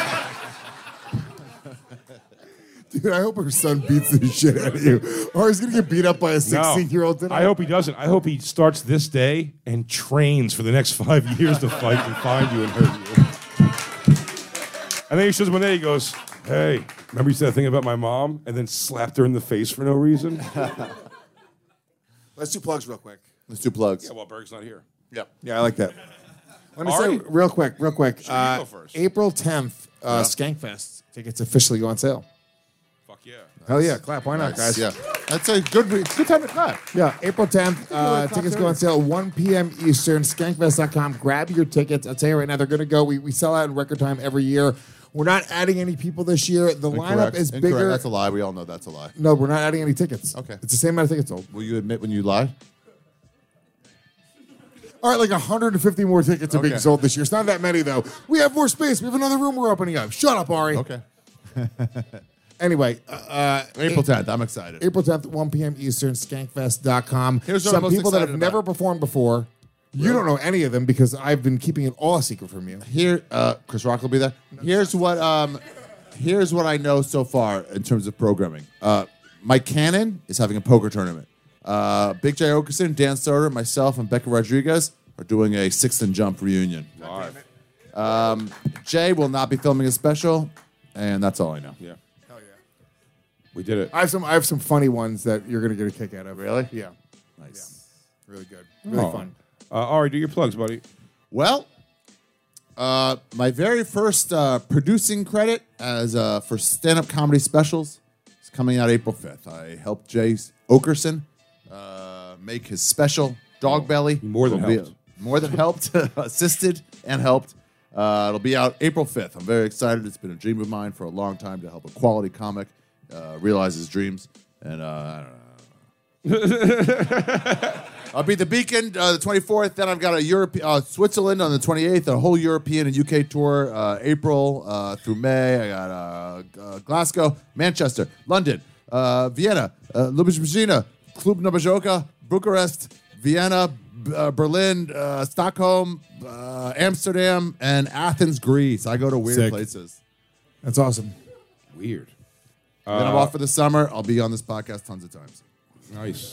Dude, I hope her son beats the shit out of you. Or he's gonna get beat up by a sixteen-year-old tonight. I hope he doesn't. I hope he starts this day and trains for the next five years to fight and find you and hurt you. And then he shows one day, he goes, hey, remember you said that thing about my mom? And then slapped her in the face for no reason? Let's do plugs real quick. Let's do plugs. Yeah, well, Berg's not here. Yep. Yeah, I like that. Let me Ari? say real quick, real quick. Sure, you Uh, go first. April tenth, uh, Skankfest tickets officially go on sale. Fuck yeah. Hell yeah, clap! Why not, guys? Yeah. That's a good, it's a good time to clap. Yeah, April tenth, uh, tickets go on sale one p.m. Eastern, skankfest dot com. Grab your tickets. I'll tell you right now, they're going to go. We, we sell out in record time every year. We're not adding any people this year. The lineup Incorrect. is Incorrect. bigger. That's a lie. We all know that's a lie. No, we're not adding any tickets. Okay. It's the same amount of tickets sold. Will you admit when you lie? All right, like one hundred fifty more tickets are being Okay. sold this year. It's not that many, though. We have more space. We have another room we're opening up. Shut up, Ari. Okay. Anyway, uh, April tenth. I'm excited. April tenth, one p.m. Eastern, skankfest dot com. Here's what I'm Some most people that have excited never about. performed before. You don't know any of them because I've been keeping it all a secret from you. Here, uh, Chris Rock will be there. Here's what um, here's what I know so far in terms of programming. Uh, Mike Cannon is having a poker tournament. Uh, Big J Okerson, Dan Soder, myself, and Becca Rodriguez are doing a six and jump reunion. Live. Um, Jay will not be filming a special, and that's all I know. Yeah. Hell yeah. We did it. I have some. I have some funny ones that you're gonna get a kick out of. Really? Yeah. Nice. Yeah. Really good. Really Oh. fun. Uh, Ari, do your plugs, buddy. Well, uh, my very first uh, producing credit as uh, for stand-up comedy specials is coming out April fifth. I helped Jay Okerson uh, make his special, Dog Belly. More than It'll be- helped. more than helped. Assisted and helped. Uh, it'll be out April fifth. I'm very excited. It's been a dream of mine for a long time to help a quality comic uh, realize his dreams. And uh, I don't know. I'll be the Beacon uh, the twenty-fourth. Then I've got a Europe, uh, Switzerland on the twenty-eighth, a whole European and U K tour, uh, April uh, through May. I got uh, uh, Glasgow, Manchester, London, uh, Vienna, uh, Ljubljana, Klub Nowa Bucharest, Vienna, B- uh, Berlin, uh, Stockholm, uh, Amsterdam, and Athens, Greece. I go to weird Sick. places. That's awesome. Weird. then I'm Uh, off for the summer. I'll be on this podcast tons of times. Nice.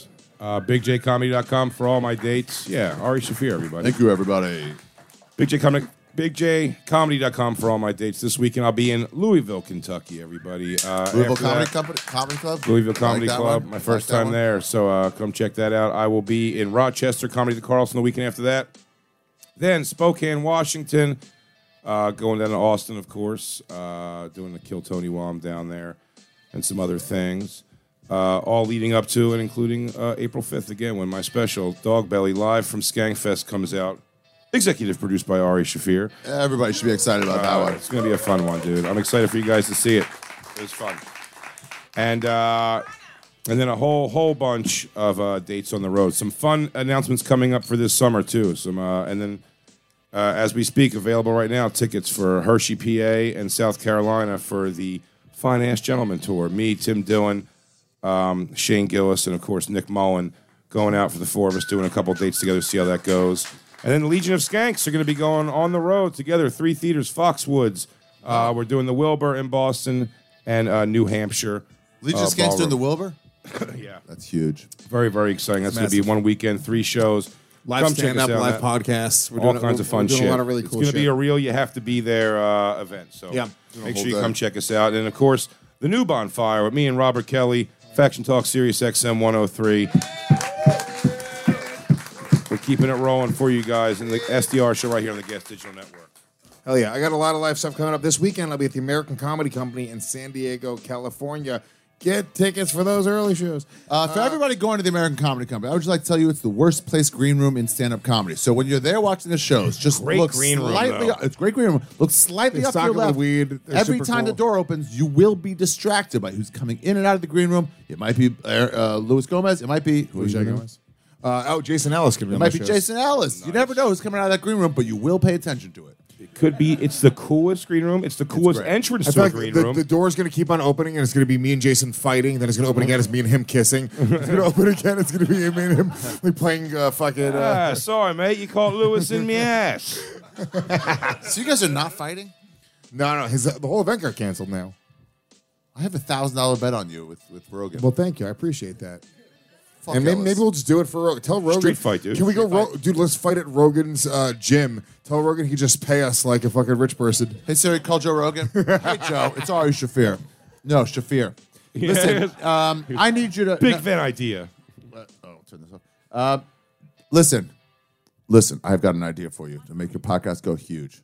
Uh, big j comedy dot com for all my dates. Yeah, Ari Shafir, everybody. Thank you, everybody. Big J Comedy, big j comedy dot com for all my dates. This weekend I'll be in Louisville, Kentucky, everybody. Uh, Louisville after Comedy, that- Company, Comedy Club? Louisville I like Comedy that Club, one. my I first like that time one. there. So uh, come check that out. I will be in Rochester, Comedy at the Carlson the weekend after that. Then Spokane, Washington, uh, going down to Austin, of course, uh, doing the Kill Tony while I'm down there, and some other things. Uh, all leading up to and including uh, April fifth again when my special Dog Belly live from Skankfest comes out. Executive produced by Ari Shafir. Everybody should be excited about that Uh, one. It's going to be a fun one, dude. I'm excited for you guys to see it. It was fun. And uh, and then a whole whole bunch of uh, dates on the road. Some fun announcements coming up for this summer too. Some uh, and then uh, as we speak, available right now tickets for Hershey, P A, and South Carolina for the Fine Ass Gentleman Tour. Me, Tim Dillon, um, Shane Gillis, and of course Nick Mullen going out for the four of us doing a couple dates together. See how that goes. And then the Legion of Skanks are going to be going on the road together. Three theaters, Foxwoods. Uh, we're doing the Wilbur in Boston and uh, New Hampshire. Legion uh, of Skanks doing the ballroom. Wilbur? Yeah. That's huge. Very, very exciting. That's going to be one weekend, three shows. Live Come check stand-up, us out, live man. podcasts. We're All doing- kinds we're- of fun we're doing a shit. lot of really It's cool going to be shit. a real you have to be there uh, event. So Yeah. make whole sure you day. come check us out. And, of course, the new Bonfire with me and Robert Kelly, Faction Talk Sirius X M one oh three. We're keeping it rolling for you guys in the S D R show right here on the Gas Digital Network. Hell yeah. I got a lot of live stuff coming up this weekend. I'll be at the American Comedy Company in San Diego, California. Get tickets for those early shows. Uh, for everybody going to the American Comedy Company, I would just like to tell you it's the worst place green room in stand-up comedy. So when you're there watching the shows, just Great look green room, slightly. though. It's great green room. Look slightly They up to stock your it with left. weed. They're Every super time cool. the door opens, you will be distracted by who's coming in and out of the green room. It might be uh, uh, Luis Gomez. It might be who Who's you that know? Gomez? Uh, oh, Jason Ellis could be It on might my be shows. Jason Ellis. You never know who's coming out of that green room, but you will pay attention to it. It could be, it's the coolest green room. It's the coolest great. entrance I to feel a like green the, room. the door's going to keep on opening, and it's going to be me and Jason fighting. Then it's going to open again. It's me and him kissing. It's going to open again. It's going to be me and him like playing uh, fucking. Uh, ah, sorry, mate. You caught Lewis in me ass. So you guys are not fighting? no, no. His, the whole event got canceled now. I have a thousand dollar bet on you with with Rogan. Well, thank you. I appreciate that. Fuck and maybe, Ellis. maybe we'll just do it for Rogan. Tell Rogan. Street fight, dude. Can we go, Street Ro- dude? Let's fight at Rogan's uh, gym. Tell Rogan he can just pay us like a fucking rich person. Hey Siri, call Joe Rogan. Hey Joe, it's Ari Shafir. No, Shafir. Listen, um, I need you to Big no- Van idea. Uh, oh, turn this off. Uh, listen, listen. I've got an idea for you to make your podcast go huge.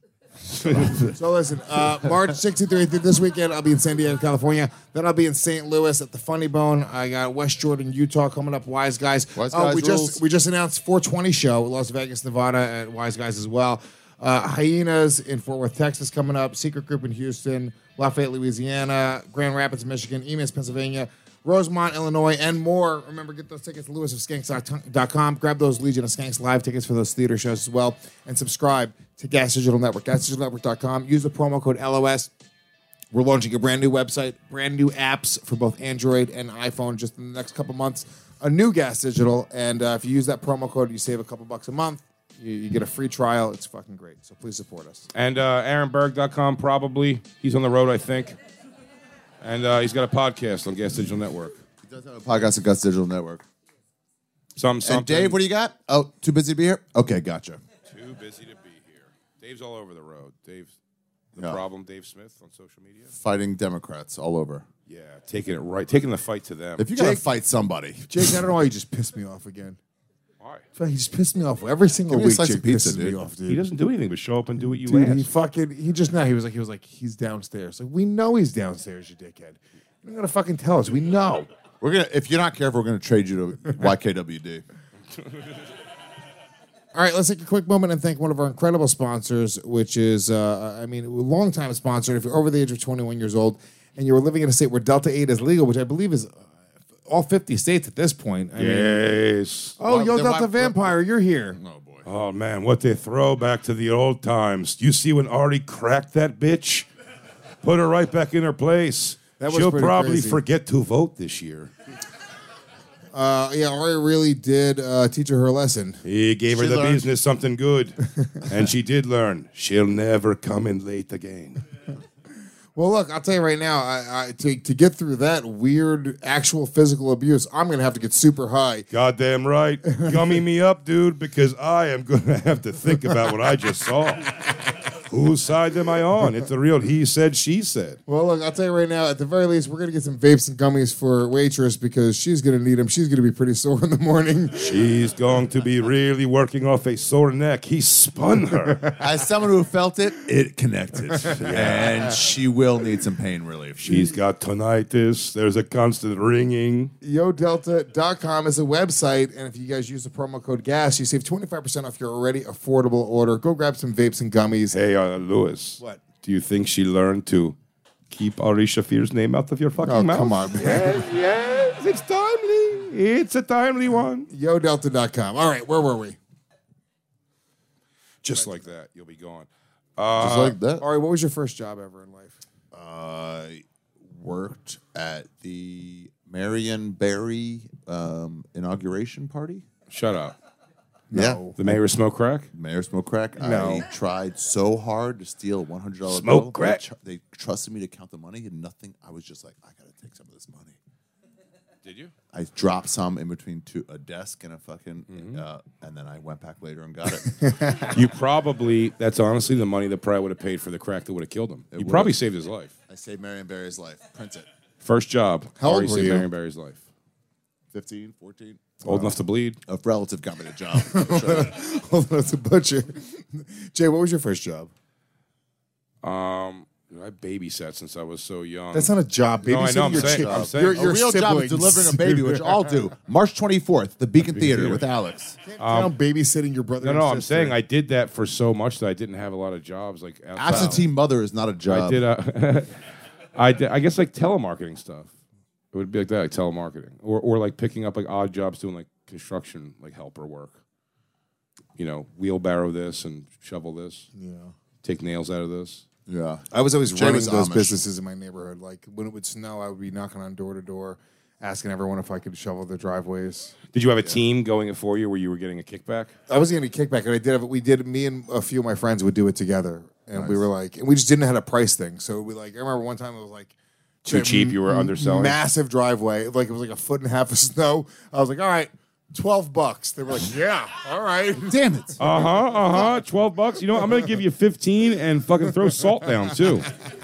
So listen, uh, March sixteenth through eighteenth this weekend, I'll be in San Diego, California. Then I'll be in Saint Louis at the Funny Bone. I got West Jordan, Utah coming up. Wise Guys. Wise oh, Guys we rules. just we just announced four twenty show, Las Vegas, Nevada, at Wise Guys as well. Uh, Hyenas in Fort Worth, Texas coming up. Secret Group in Houston, Lafayette, Louisiana, Grand Rapids, Michigan, Emus, Pennsylvania, Rosemont, Illinois, and more. Remember, get those tickets at lewis of skanks dot com. Grab those Legion of Skanks live tickets for those theater shows as well. And subscribe to Gas Digital Network, gas digital network dot com. Use the promo code L O S. We're launching a brand new website, brand new apps for both Android and iPhone just in the next couple months. A new Gas Digital. And uh, if you use that promo code, you save a couple bucks a month. You, you get a free trial. It's fucking great. So please support us. And uh, aaron berg dot com, probably. He's on the road, I think. And uh, he's got a podcast on Gas Digital Network. He does have a podcast at Gus Digital Network. Something, something. And Dave, what do you got? Oh, too busy to be here? Okay, gotcha. Too busy to be here. Dave's all over the road. Dave's the Yeah. problem, Dave Smith on social media. Fighting Democrats all over. Yeah, taking it right. Taking the fight to them. If you got to Jake- fight somebody, Jake, I don't know why you just pissed me off again. Why? He just pissed me off every single Give me a week. slice Jake of pizza, pisses dude. me off, dude. He doesn't do anything but show up and do what you Dude, ask. he fucking he just now he was like he was like he's downstairs. Like we know he's downstairs, you dickhead. You're not gonna fucking tell us. We know. we're gonna. If you're not careful, we're gonna trade you to Y K W D. All right, let's take a quick moment and thank one of our incredible sponsors, which is, uh, I mean, a long-time sponsor. If you're over the age of twenty-one years old and you were living in a state where Delta eight is legal, which I believe is uh, all fifty states at this point. I mean, Yes. oh, Well, yo, then Delta why- Vampire, you're here. Oh boy. Oh man, what they throw back to the old times. You see when Artie cracked that bitch? Put her right back in her place. That was She'll pretty probably crazy. forget to vote this year. Uh, yeah, Ari really did uh, teach her her lesson. He gave her She the learned. business something good. And she did learn. She'll never come in late again. Well, look, I'll tell you right now, I, I, to, to get through that weird actual physical abuse, I'm going to have to get super high. Goddamn right. Gummy me up, dude, because I am going to have to think about what I just saw. Whose side am I on? It's a real he said, she said. Well, look, I'll tell you right now, at the very least, we're going to get some vapes and gummies for Waitress because she's going to need them. She's going to be pretty sore in the morning. She's going to be really working off a sore neck. He spun her. As someone who felt it, it connected. And she will need some pain relief. She's got tinnitus. There's a constant ringing. Yo Delta dot com is a website, and if you guys use the promo code GAS, you save twenty-five percent off your already affordable order. Go grab some vapes and gummies. Hey, uh, Lewis. What? Do you think she learned to keep Ari Shafir's name out of your fucking Oh, mouth? come on, man. Yes, yes, it's timely. It's a timely one. Yo Delta dot com. All right, where were we? Just like that, you'll be gone. Uh, Just like that. All right, what was your first job ever in life? I worked at the Marion Barry um, inauguration party. Shut up. Yeah. The mayor smoked crack? Mayor smoked crack. No. I tried so hard to steal one hundred dollars Smoke bill. crack? They, tr- they trusted me to count the money and nothing. I was just like, I got to take some of this money. Did you? I dropped some in between two, a desk and a fucking, Mm-hmm. uh, and then I went back later and got it. You probably, that's honestly the money that probably would have paid for the crack that would have killed him. It You would've. probably saved his life. I saved Marion Barry's life. Print it. First job. How old Ari were saved you? Marion Barry's life. fifteen, fourteen. Old enough to bleed. A relative got me the job. Hold on, it's a butcher. Jay, what was your first job? Um, I babysat since I was so young. That's not a job. No, I know. I'm Babysitting your saying, chi- I'm saying. your- A your real job is siblings. delivering a baby, which I'll do. March twenty-fourth, the Beacon Theater Theater. with Alex. Count babysitting your brother. no, and no, I'm sister. saying I did that for so much that I didn't have a lot of jobs. Like outside. Absentee mother is not a job. I did. Uh, I did. I guess like telemarketing stuff. It would be like that, like telemarketing, or or like picking up like odd jobs doing like construction, like helper work. You know, wheelbarrow this and shovel this. Yeah. Take nails out of this. Yeah. I was always Jay running was those Amish. businesses in my neighborhood. Like when it would snow, I would be knocking on door to door, asking everyone if I could shovel their driveways. Did you have a team going it for you where you were getting a kickback? I wasn't getting a kickback, and I did have we did me and a few of my friends would do it together, and we were like, and we just didn't know how to price things. So we like, I remember one time it was like Too cheap, you were underselling? massive driveway, like it was like a foot and a half of snow. I was like, all right, twelve bucks. They were like, yeah, all right, damn it. Uh huh. Uh huh. Twelve bucks. You know, I'm gonna give you fifteen and fucking throw salt down too.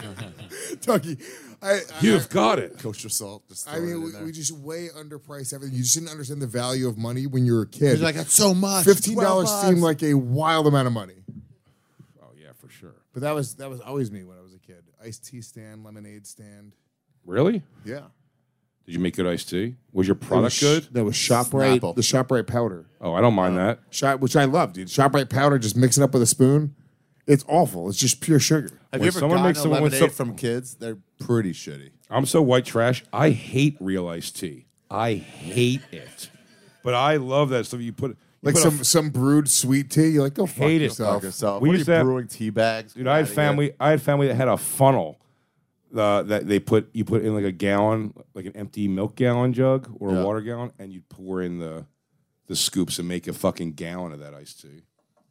Dougie. I, You've got it. Kosher salt. Just I throw it mean, in we, there. we just way underpriced everything. You just didn't understand the value of money when you were a kid. You're like, that's so much. Fifteen dollars twelve seemed bucks. like a wild amount of money. Oh yeah, for sure. But that was that was always me when I was a kid. Iced tea stand, lemonade stand. Really? Yeah. Did you make good iced tea? Was your product That was- good? That was ShopRite. Snapple. The ShopRite powder. Oh, I don't mind that. Shop, which I love, dude. ShopRite powder, just mix it up with a spoon. It's awful. It's just pure sugar. Have When you ever someone gotten makes a someone with lemonade some- from kids? They're pretty shitty. I'm so white trash. I hate real iced tea. I hate it. But I love that stuff. You put you Like put some a, some brewed sweet tea. You're like, go fuck Hate it. yourself. Fuck yourself. We What are used you to have- brewing tea bags? dude. I had family. I had family that had a funnel uh, that they put you put in like a gallon, like an empty milk gallon jug or Yeah. a water gallon, and you pour in the the scoops and make a fucking gallon of that iced tea.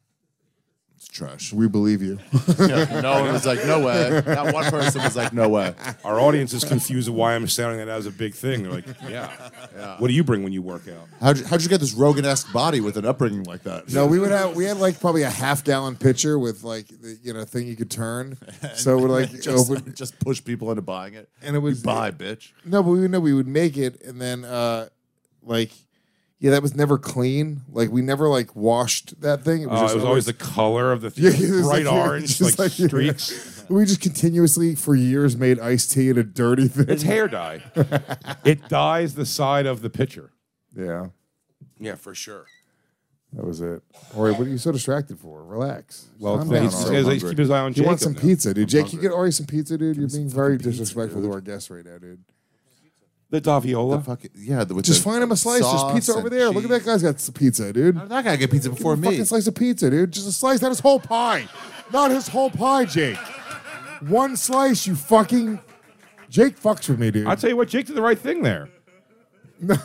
It's trash. We believe you. Yeah, no one was like, no way. That one person was like, no way. Our audience is confused of why I'm sounding that as a big thing. They're like, yeah. Yeah. What do you bring when you work out? How'd you, how'd you get this Rogan-esque body with an upbringing like that? No, we would have we had like probably a half gallon pitcher with like the, you know thing you could turn. So we're like just, open, just push people into buying it. and it was You buy, bitch. No, but we would know we would make it, and then uh like yeah, that was never clean. Like we never like washed that thing. It was, Uh, just it was always the color of the Yeah, thing, it was bright like- orange, just like, like- streaks. we just continuously for years made iced tea in a dirty thing. It's hair dye. It dyes the side of the pitcher. Yeah, Yeah, for sure. that was it. Ori, what are you so distracted for? Relax. Well, Calm he's down, just Ori. he's keep his eye on You Jacob. want some now. pizza, dude? I'm Jake, hungry. you get Ori some pizza, dude. You're being very disrespectful to our guests right now, dude. The Daviola. The fucking, yeah, the, with Just the find him a slice. There's sauce pizza and over there. Look at that cheese. guy's got some pizza, dude. How did that guy get pizza before Give him a me? fucking slice of pizza, dude. Just a slice, not his whole pie. Not his whole pie, Jake. One slice, you fucking. Jake fucks with me, dude. I'll tell you what, Jake did the right thing there. No.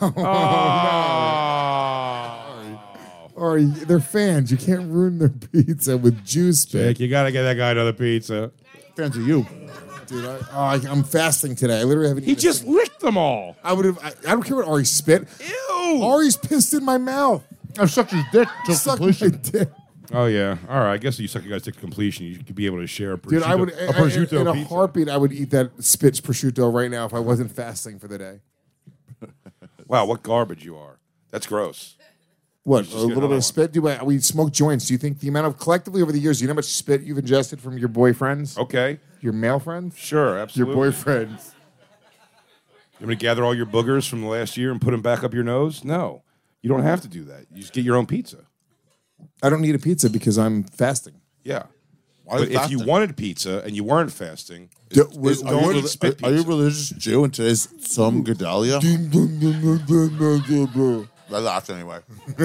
Or they're fans. You can't ruin their pizza with juice spit. Jake, you gotta get that guy another pizza. Fans of you. dude. I, oh, I, I'm fasting today. I literally haven't. He eaten a just single- licked them all. I would have. I, I don't care what Ari spit. Ew. Ari's pissed in my mouth. I sucked his dick till Suck my completion. dick. Oh yeah. All right. I guess you suck you guys to completion. You could be able to share a prosciutto, Dude, I would a I- prosciutto in a pizza. heartbeat. I would eat that spit prosciutto right now if I wasn't fasting for the day. Wow, what garbage you are. That's gross. What? Just A get little bit another of spit? Do I, we smoke joints? Do you think the amount of collectively over the years, do you know how much spit you've ingested from your boyfriends? Okay. Your male friends? Sure, absolutely. Your boyfriends. You want to gather all your boogers from the last year and put them back up your nose? No. You don't have to do that. You just get your own pizza. I don't need a pizza because I'm fasting. Yeah. Why But are you if you fasting? wanted pizza and you weren't fasting, D- is- was- don't Are you, eat spit are you pizza. religious Jew and today's Tzom Gedalia? I laughed anyway.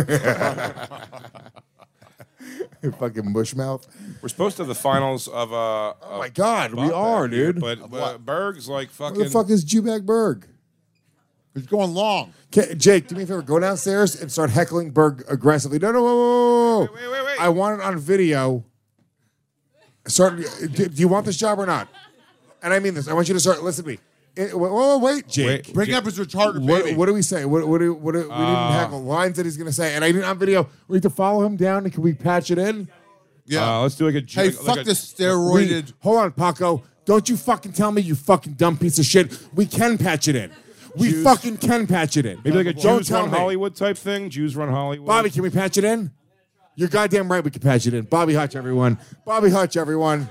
Fucking bushmouth. We're supposed to have the finals of uh Oh my God, we are, dude. But uh, Berg's like fucking Where the fuck is Jubak Berg? He's going long. Okay, Jake, do me a favor. Go downstairs and start heckling Berg aggressively. No, no, whoa, whoa, whoa, whoa. Wait, wait, wait. I want it on video. Start. Do, do you want this job or not? And I mean this. I want you to start. Listen to me. Eh, Whoa, whoa, wait, Jake. Wait, Bring Jake- up his retarded What, baby. what do we say? What, what do, what do, we didn't Uh, heckle lines that he's going to say, and I didn't on video. We need to follow him down, and can we patch it in? yeah. Uh, let's do like a hey, like fuck a- this We, steroided. hold on, Paco. Don't you fucking tell me, you fucking dumb piece of shit. We can patch it in. We Jews- fucking can patch it in. Maybe like a Don't Jews tell run me. Hollywood type thing. Jews run Hollywood. Bobby, can we patch it in? You're goddamn right we can patch it in. Bobby Hutch, everyone. Bobby Hutch, everyone.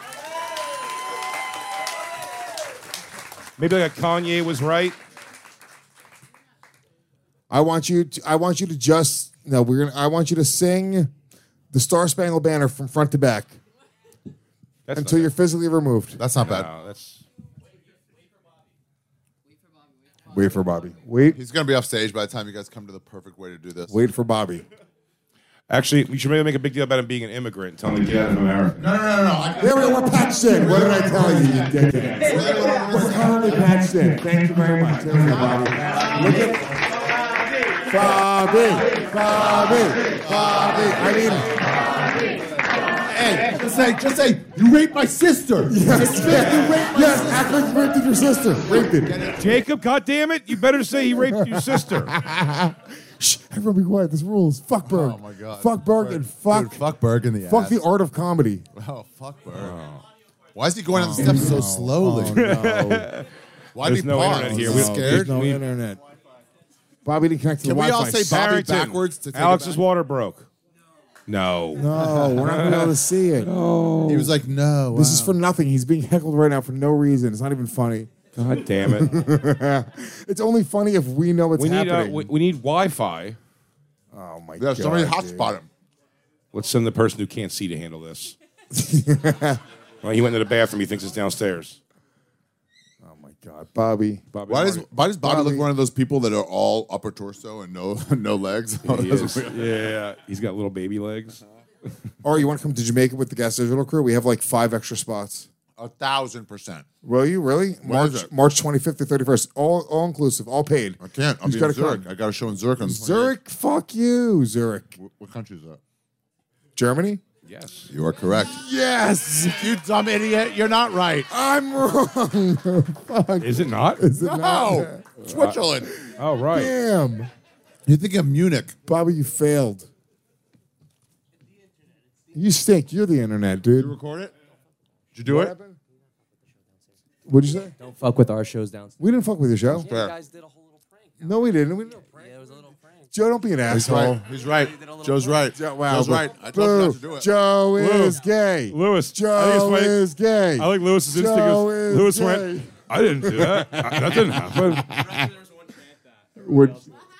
Maybe like a Kanye was right. I want you to I want you to just no, we're gonna I want you to sing the Star Spangled Banner from front to back That's until not you're physically removed. That's not bad. No, that's Wait for Bobby. Wait. He's going to be off stage by the time you guys come to the perfect way to do this. Wait for Bobby. actually we should maybe make a big deal about him being an immigrant and tell him to get out of America. No, no, no, no. I, There we go. We're patched in. What did I tell you, you dickhead? We're currently patched in. Thank you very much. There we go, Bobby. Look at Bobby. Bobby. Bobby. I mean, hey, just say, just say, you raped my sister. yes, yes, yes. Act like you raped your sister. Raped it. Jacob, goddammit, you better say he raped your sister. Shh, everyone be quiet. This rules. Fuck Berg. Oh, my God. Fuck Berg and fuck, Dude, fuck Berg in the fuck ass. the art of comedy. Oh, fuck Berg. Why is he going down the steps so slowly? Oh, no. Why did There's he no pause? internet here. Is We- he scared? There's no We- internet. Bobby didn't connect to Can the we all Wi-Fi. say Bobby Barrington, backwards to take Alex's it back? water broke. No. No, we're not going to be able to see it. He was like, no. This is wow. for nothing. He's being heckled right now for no reason. It's not even funny. God damn it. It's only funny if we know what's we need uh, happening. we, we need Wi-Fi. oh my Yeah, god! somebody dude. hotspot him. Let's send the person who can't see to handle this. Well, he went to the bathroom. He thinks it's downstairs. Oh my god, Bobby. Bobby Why does, Martin. why does Bobby, Bobby- look one of those people that are all upper torso and no no legs? Oh, He that's is. weird. Yeah, he's got little baby legs. Or you want to come to Jamaica with the Gas Digital crew? We have like five extra spots. A thousand percent. Will you really? Where March is it? March twenty-fifth to thirty-first. All all inclusive, all paid. I can't. I'm Who's in gotta Zurich. come? I got a show in Zurich. On the Zurich, fuck you, Zurich. twenty-eighth. What, what country is that? Germany? Yes. You are correct. Yes! You dumb idiot. You're not right. I'm wrong. Fuck. Is it not? Is it No. not? Switzerland. Oh, right. Damn. You think of Munich. Bobby, you failed. You stink. You're the internet, Did you dude. record it? Did you do What it? happened? What'd you say? Don't fuck with our shows downstairs. We didn't fuck with your show. Yeah, you guys did a whole little prank. No, we didn't. We didn't. Yeah, it was a little prank. Joe, don't be an He's asshole. right. He's right. Joe's right. Joe, wow, Joe's boo. right. I told you not to do Boo. it. Joe is gay. Lewis. I think Joe it's funny. is gay. I like Lewis's instinct. Joe Goes, is Lewis gay. went, I didn't do that. I- that didn't happen. What,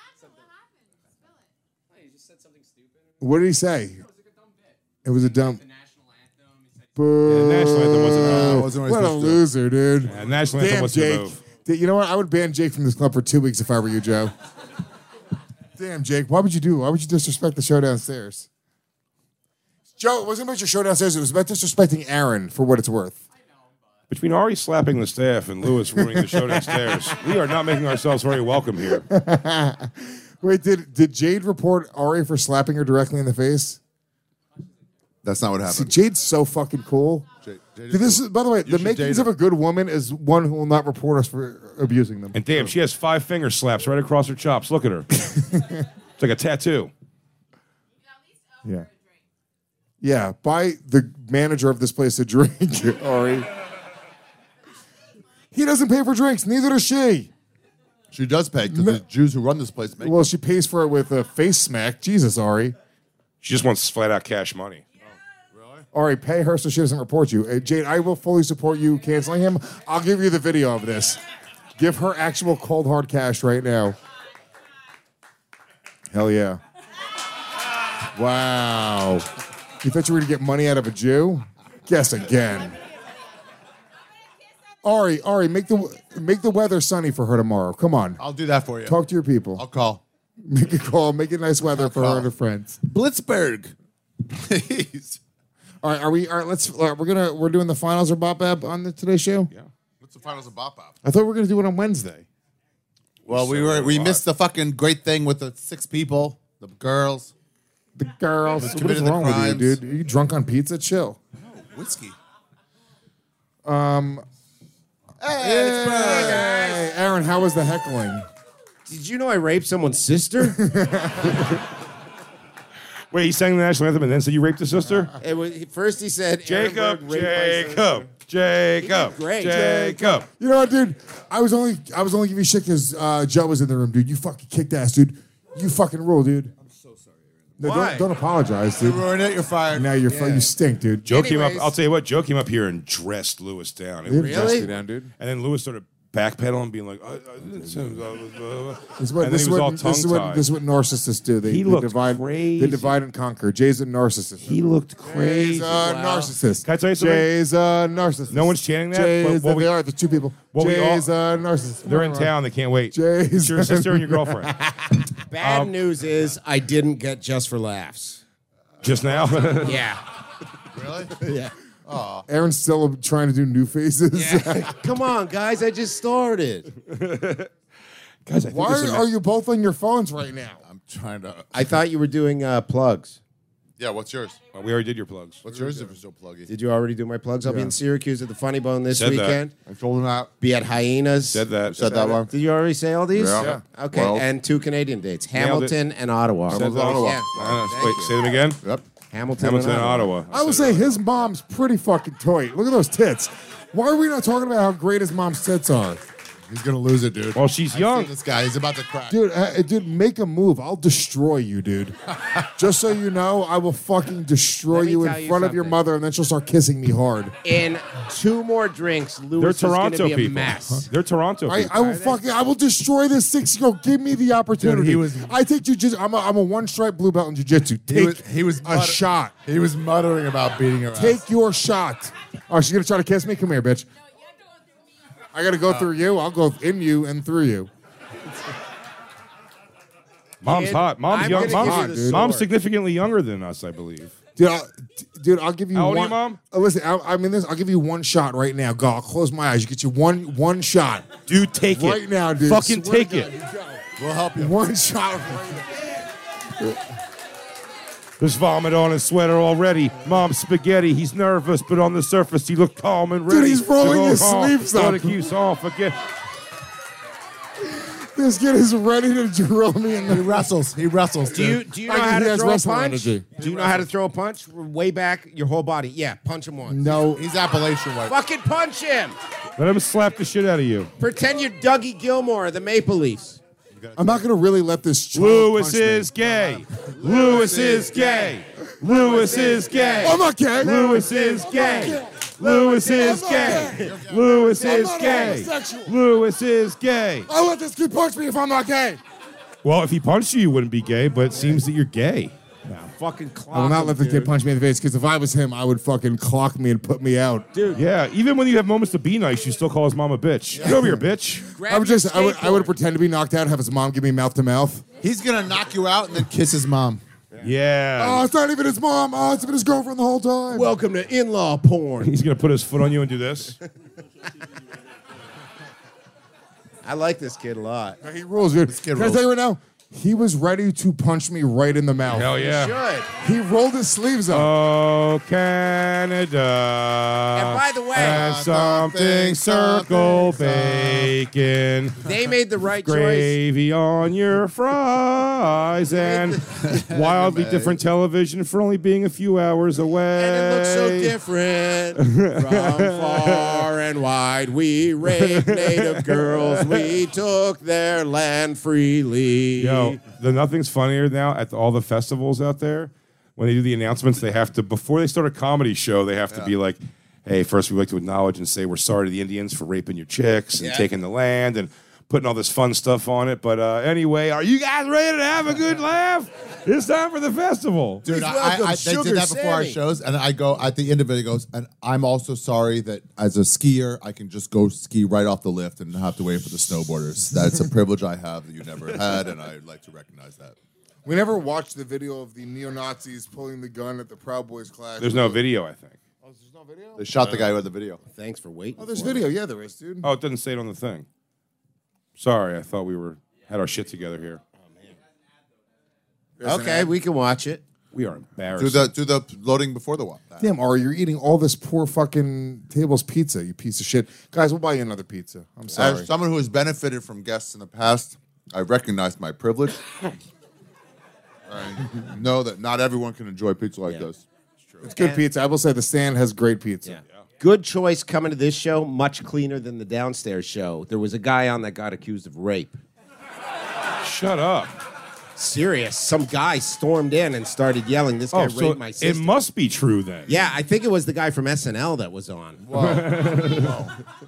what did he say? It was a dumb. Boo. Yeah, national anthem wasn't Uh, a move. wasn't what he's What a supposed to do. loser, dude. Yeah, national anthem Damn, wasn't a Jake. move. D- You know what? I would ban Jake from this club for two weeks if I were you, Joe. Damn, Jake. Why would you do? Why would you disrespect the show downstairs? Joe, it wasn't about your show downstairs. It was about disrespecting Aaron for what it's worth. Between Ari slapping the staff and Lewis ruining the show downstairs, we are not making ourselves very welcome here. Wait, did did Jade report Ari for slapping her directly in the face? That's not what See, happened. Jade's so fucking cool. Jade- Jade is Dude, this cool. is, by the way, You the should makings date of her. a good woman is one who will not report us for abusing them. And damn, she has five finger slaps right across her chops. Look at her. It's like a tattoo. Yeah. Yeah, buy the manager of this place a drink, Ari. He doesn't pay for drinks, neither does she. She does pay because the Jews who run this place make. Well, she pays for it with a face smack. Jesus, Ari. She just wants flat out cash money. Ari, pay her so she doesn't report you. Uh, Jade, I will fully support you canceling him. I'll give you the video of this. Give her actual cold hard cash right now. Hell yeah. Wow. You thought you were going to get money out of a Jew? Guess again. Ari, Ari, make the make the weather sunny for her tomorrow. Come on. I'll do that for you. Talk to your people. I'll call. Make a call. Make it nice weather for her and her friends. Blitzberg. Please. All right, are we? All right, let's. Uh, we're gonna. We're doing the finals of Bop Bap on the Today Show. Yeah. What's the finals of Bop Bop? I thought we were gonna do it on Wednesday. Well, we were we missed the fucking great thing with the six people, the girls. The girls. Who What is committed the wrong with you, crimes. dude? Are you drunk on pizza? Chill. Whiskey. Um. Hey, Hey, Aaron, how was the heckling? Did you know I raped someone's sister? Wait, he sang the national anthem and then said you raped his sister? It was, first he said, Jacob, Aaron Berg raped my sister. Jacob, Jacob, Great. Jacob. You know what, dude? I was only I was only giving you shit because uh, Joe was in the room, dude. You fucking kicked ass, dude. You fucking rule, dude. I'm so sorry. No, Why? don't, don't apologize, dude. You ruined it. You're fired. Now you're fu- Yeah. you stink, dude. Joe came up. Anyways. I'll tell you what. Joe came up here and dressed Lewis down. It He was- dressed you down, dude. And then Lewis started backpedaling, being like, I, I didn't say- uh, uh, This is what, and then this he is was all what, this is what, tongue-tied. this is what narcissists do. They, He they looked divide, crazy. They divide and conquer. Jay's a narcissist. He looked crazy. Jay's a narcissist. Can I tell you something? Jay's a narcissist. No one's chanting that, Jay's but what a, we- they are. The two people. what we all- Jay's a narcissist. They're in town. They can't wait. Jay's It's your sister and your girlfriend. Bad Um, news is I didn't get just for laughs. Just now? Yeah. Really? Yeah. Oh. Aaron's still trying to do new faces. Come on, guys. I just started. Guys, I think Why this is a- are you both on your phones right now? I'm trying to. I thought you were doing uh, plugs. Yeah. What's yours? Well, we already did your plugs. What's yours if it's so pluggy? Did you already do my plugs? I'll be Yeah. in Syracuse at the Funny Bone this Said that. weekend. I told him that. Be at Hyenas. Said that. Said that one. Did you already say all these? Yeah. Yeah. Okay, Well- and two Canadian dates, Nailed it. Hamilton and Ottawa. Said Hamilton, that. Ottawa. Yeah. Uh, Thank wait, you. say them again. Yep. Hamilton, Hamilton and and Ottawa. Ottawa. I will say his mom's pretty fucking tight. Look at those tits. Why are we not talking about how great his mom's tits are? He's gonna lose it, dude. Well, she's I've young. seen this guy. He's about to crack. Dude, uh, dude, make a move. I'll destroy you, dude. Just so you know, I will fucking destroy Let me you in tell you front of your something. mother, and then she'll start kissing me hard. In two more drinks, They're Lewis is going Toronto to be a people. mess. They're Toronto I, people. I will fucking, I will destroy this six-year-old. Give me the opportunity. Dude, he was- I take jujitsu. I'm a, I'm a one-stripe blue belt in jujitsu. Take He was, he was a mutter- shot. He was muttering about beating her ass. Take your shot. Oh, she's gonna try to kiss me. Come here, bitch. I gotta go through you. I'll go in you and through you. Mom's Kid, hot. Mom's I'm young. gonna give Mom's, you the mom's sword. significantly younger than us, I believe. Dude, I'll, dude, I'll give you How old are one. you, Mom? Uh, listen, I, I mean this. I'll give you one shot right now. Go. I'll close my eyes. You get you one one shot Dude, take it. right now, dude. Fucking Swear to take God, it. you go. We'll help you. One shot right now. There's vomit on his sweater already. Mom's spaghetti. He's nervous, but on the surface he looked calm and ready. he's rolling to go his home. sleeves What up. a cue song. Forget. This kid is ready to drill me in He the. wrestles. He wrestles. Do you dude. do you know I think how he to has throw a wrestling punch? energy. Do you know how to throw a punch? Way back, your whole body. Yeah, punch him once. No, He's Appalachian white. Fucking punch him. Let him slap the shit out of you. Pretend you're Dougie Gilmore of the Maple Leafs. I'm not gonna really let this. child Lewis punch me. is gay. Lewis is gay. Lewis is gay. I'm not gay. Lewis is gay. Lewis is gay. Lewis is gay. Lewis is gay. I'll let this kid punch me if I'm not gay. Well, if he punched you, you wouldn't be gay, but it seems that you're gay. Fucking clock I will not him, let the dude. kid punch me in the face because if I was him, I would fucking clock me and put me out. Dude, Yeah, even when you have moments to be nice, you still call his mom a bitch. Get over here, bitch. grab I would your just, I would, I would skateboard. pretend to be knocked out, have his mom give me mouth to mouth. He's gonna knock you out and then kiss his mom. Yeah. Oh, it's not even his mom. Oh, it's been his girlfriend the whole time. Welcome to in-law porn. He's going to put his foot on you and do this. I like this kid a lot. he rules, dude. kid Can I rules. tell you right now? He was ready to punch me right in the mouth. Hell yeah. Should. He rolled his sleeves up. Oh, Canada. And by the way, Has something circle bacon. They made the right choice. Gravy on your fries and wildly different television for only being a few hours away. And it looks so different from far and wide. We raped native girls. We took their land freely. Yo, the nothing's funnier now at the, all the festivals out there. When they do the announcements, they have to, before they start a comedy show, they have to be like, hey, first we'd like to acknowledge and say we're sorry to the Indians for raping your chicks and Yeah. taking the land and putting all this fun stuff on it. But uh, anyway, are you guys ready to have a good laugh? It's time for the festival. Dude, Please I, welcome I, they Sugar did that before our Sammy. shows, and I go at the end of it. It goes, and I'm also sorry that as a skier, I can just go ski right off the lift and not have to wait for the snowboarders. That's a privilege I have that you never had, and I'd like to recognize that. We never watched the video of the neo-Nazis pulling the gun at the Proud Boys clash. There's no video, I think. Oh, there's no video? They shot the guy who had the video. Thanks for waiting. Oh, there's for video. me. Yeah, there is, dude. Oh, it doesn't say it on the thing. Sorry, I thought we were had our shit together here. There's an Okay, ad. we can watch it. We are Do embarrassed. the do the loading before the walk. Damn, Ari, you're eating all this poor fucking table's pizza, you piece of shit. Guys, we'll buy you another pizza. I'm sorry. As someone who has benefited from guests in the past, I recognize my privilege. I know that not everyone can enjoy pizza like this. It's good pizza. I will say the stand has great pizza. Good choice coming to this show. Much cleaner than the downstairs show. There was a guy on that got accused of rape. Shut up. Serious. Some guy stormed in and started yelling, this guy Oh, raped so my it sister. must be true then. Yeah, I think it was the guy from S N L that was on. Whoa.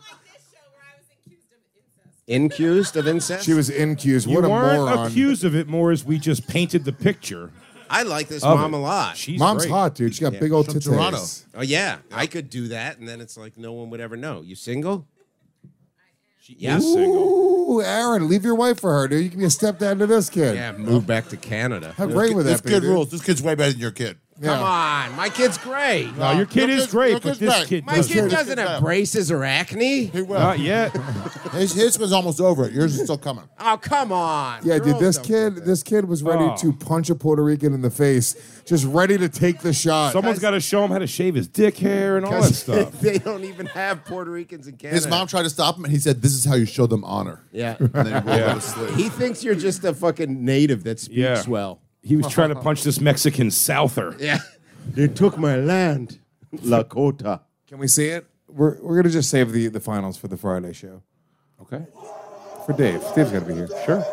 Incused of incest? She was incused. You What a weren't moron. accused of it more as we just painted the picture. I like this of mom it. a lot. She's Mom's great. hot, dude. She got Yeah. big old From titties. Toronto. Oh, yeah. I could do that, and then it's like no one would ever know. You single? She Yeah. is single. Ooh, Aaron, leave your wife for her, dude. You can be a stepdad to this kid. Yeah, move back to Canada. How great would This that be, kid dude? rules. This kid's way better than your kid. Come on. My kid's great. No, your kid Your is kid's- great, your but kid's this great. kid My doesn't. kid This doesn't kid's have better. braces or acne. He will. Not yet. His, his was almost over. Yours is still coming. Oh, come on. Yeah, dude, Girls this don't kid, get that. this kid was ready Oh. to punch a Puerto Rican in the face, just ready to take the shot. Someone's got to show him how to shave his dick hair and all that 'Cause stuff. they don't even have Puerto Ricans in Canada. His mom tried to stop him, and he said, "This is how you show them honor." Yeah. And then he rolled Yeah. out his sleeve. He thinks you're just a fucking native that speaks Yeah. well. He was trying to punch this Mexican Souther. Yeah. They took my land. Lakota. Can we see it? We're we're gonna just save the the finals for the Friday show Okay. for Dave. Dave's got to be here. Sure.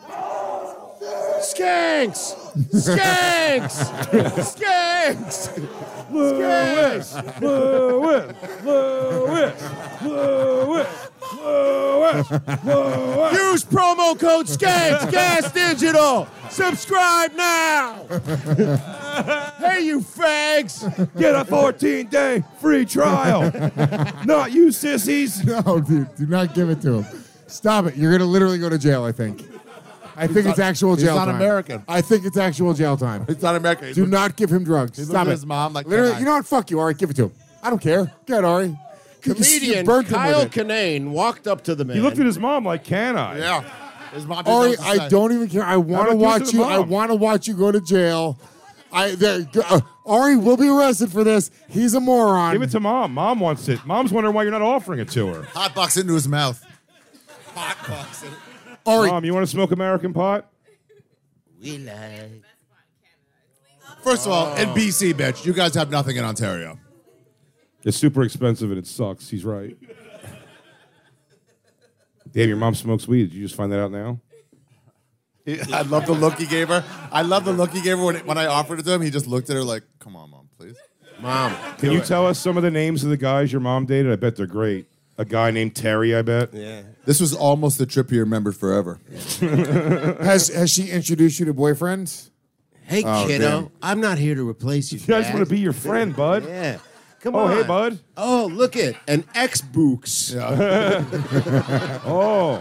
Skanks! Skanks! Skanks! Lewis! Lewis! Lewis! Lewis! Lewis! Lewis! Use promo code SKANKS Gas Digital. Subscribe now. Hey, you fags. Get a fourteen-day free trial. Not you sissies. No, dude, do not give it to him. Stop it. You're gonna literally go to jail. I think. I think it's not- actual he's jail not time. American. I think it's actual jail time. It's not American. Do not give him drugs. He looked Stop at it. his mom like, literally. "Can I?" You know what? Fuck you, Ari. Give it to him. I don't care. Get Ari. You- you Comedian burnt him Kyle with it. Kinane walked up to the man. He looked at his mom like, can I? Yeah. His mom didn't know Ari, what to I say. don't even care. I want to about give it watch to the you. I mom? want to watch you go to jail. I there, uh, Ari will be arrested for this. He's a moron. Give it to mom. Mom wants it. Mom's wondering why you're not offering it to her. Hot box into his mouth. Hot box. in- Ari, Mom, you want to smoke American pot? We like. First of all, in B C, bitch, you guys have nothing in Ontario. It's super expensive and it sucks. He's right. Dave, your mom smokes weed. Did you just find that out now? I love the look he gave her. I love the look he gave her when, when I offered it to him. He just looked at her like, "Come on, mom, please." Mom. Can you tell us some of the names of the guys your mom dated? I bet they're great. A guy named Terry, I bet. Yeah. This was almost the trip he remembered forever. has has she introduced you to boyfriends? Hey, Oh, kiddo. damn. I'm not here to replace you. You guys Dad. want to be your friend, bud? Yeah. Come Oh, on. hey, bud. Oh, look it. An ex-books. Oh.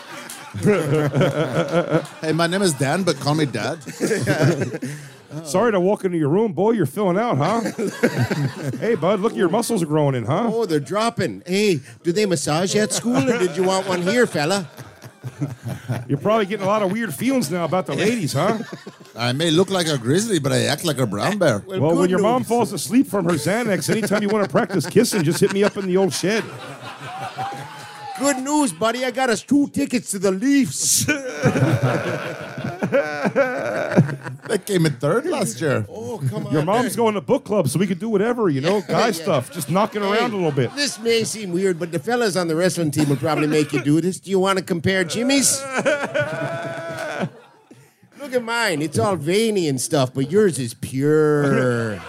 Hey, my name is Dan, but call me Dad. Sorry to walk into your room. Boy, you're filling out, huh? Hey, bud, look, your muscles are growing in, huh? Oh, they're dropping. Hey, do they massage at school or did you want one here, fella? You're probably getting a lot of weird feelings now about the ladies, huh? I may look like a grizzly, but I act like a brown bear. Well, well when your mom falls asleep from her Xanax, anytime you want to practice kissing, just hit me up in the old shed. Good news, buddy. I got us two tickets to the Leafs. That came in third last year. Oh, come on. Your mom's going to book club, so we could do whatever, you know, guy Yeah. stuff. Just knocking Hey, around a little bit. This may seem weird, but the fellas on the wrestling team will probably make you do this. Do you want to compare Jimmy's? Look at mine. It's all veiny and stuff, but yours is pure.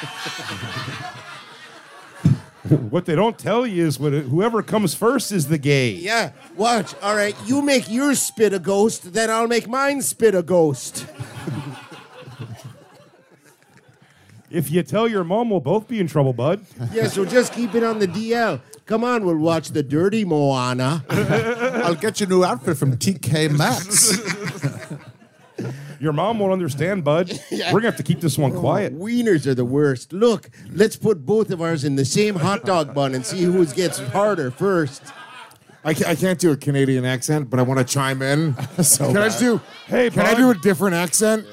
What they don't tell you is what it, whoever comes first is the gay. Yeah, watch. All right, you make yours spit a ghost, then I'll make mine spit a ghost. If you tell your mom, we'll both be in trouble, bud. Yeah, so just keep it on the D L. Come on, we'll watch the Dirty Moana. I'll get you a new outfit from T K Maxx. Your mom won't understand, bud. Yeah. We're going to have to keep this one quiet. Wieners are the worst. Look, let's put both of ours in the same hot dog bun and see who gets harder first. I can't, I can't do a Canadian accent, but I want to chime in. So can I just do? Hey, can I bud. do a different accent?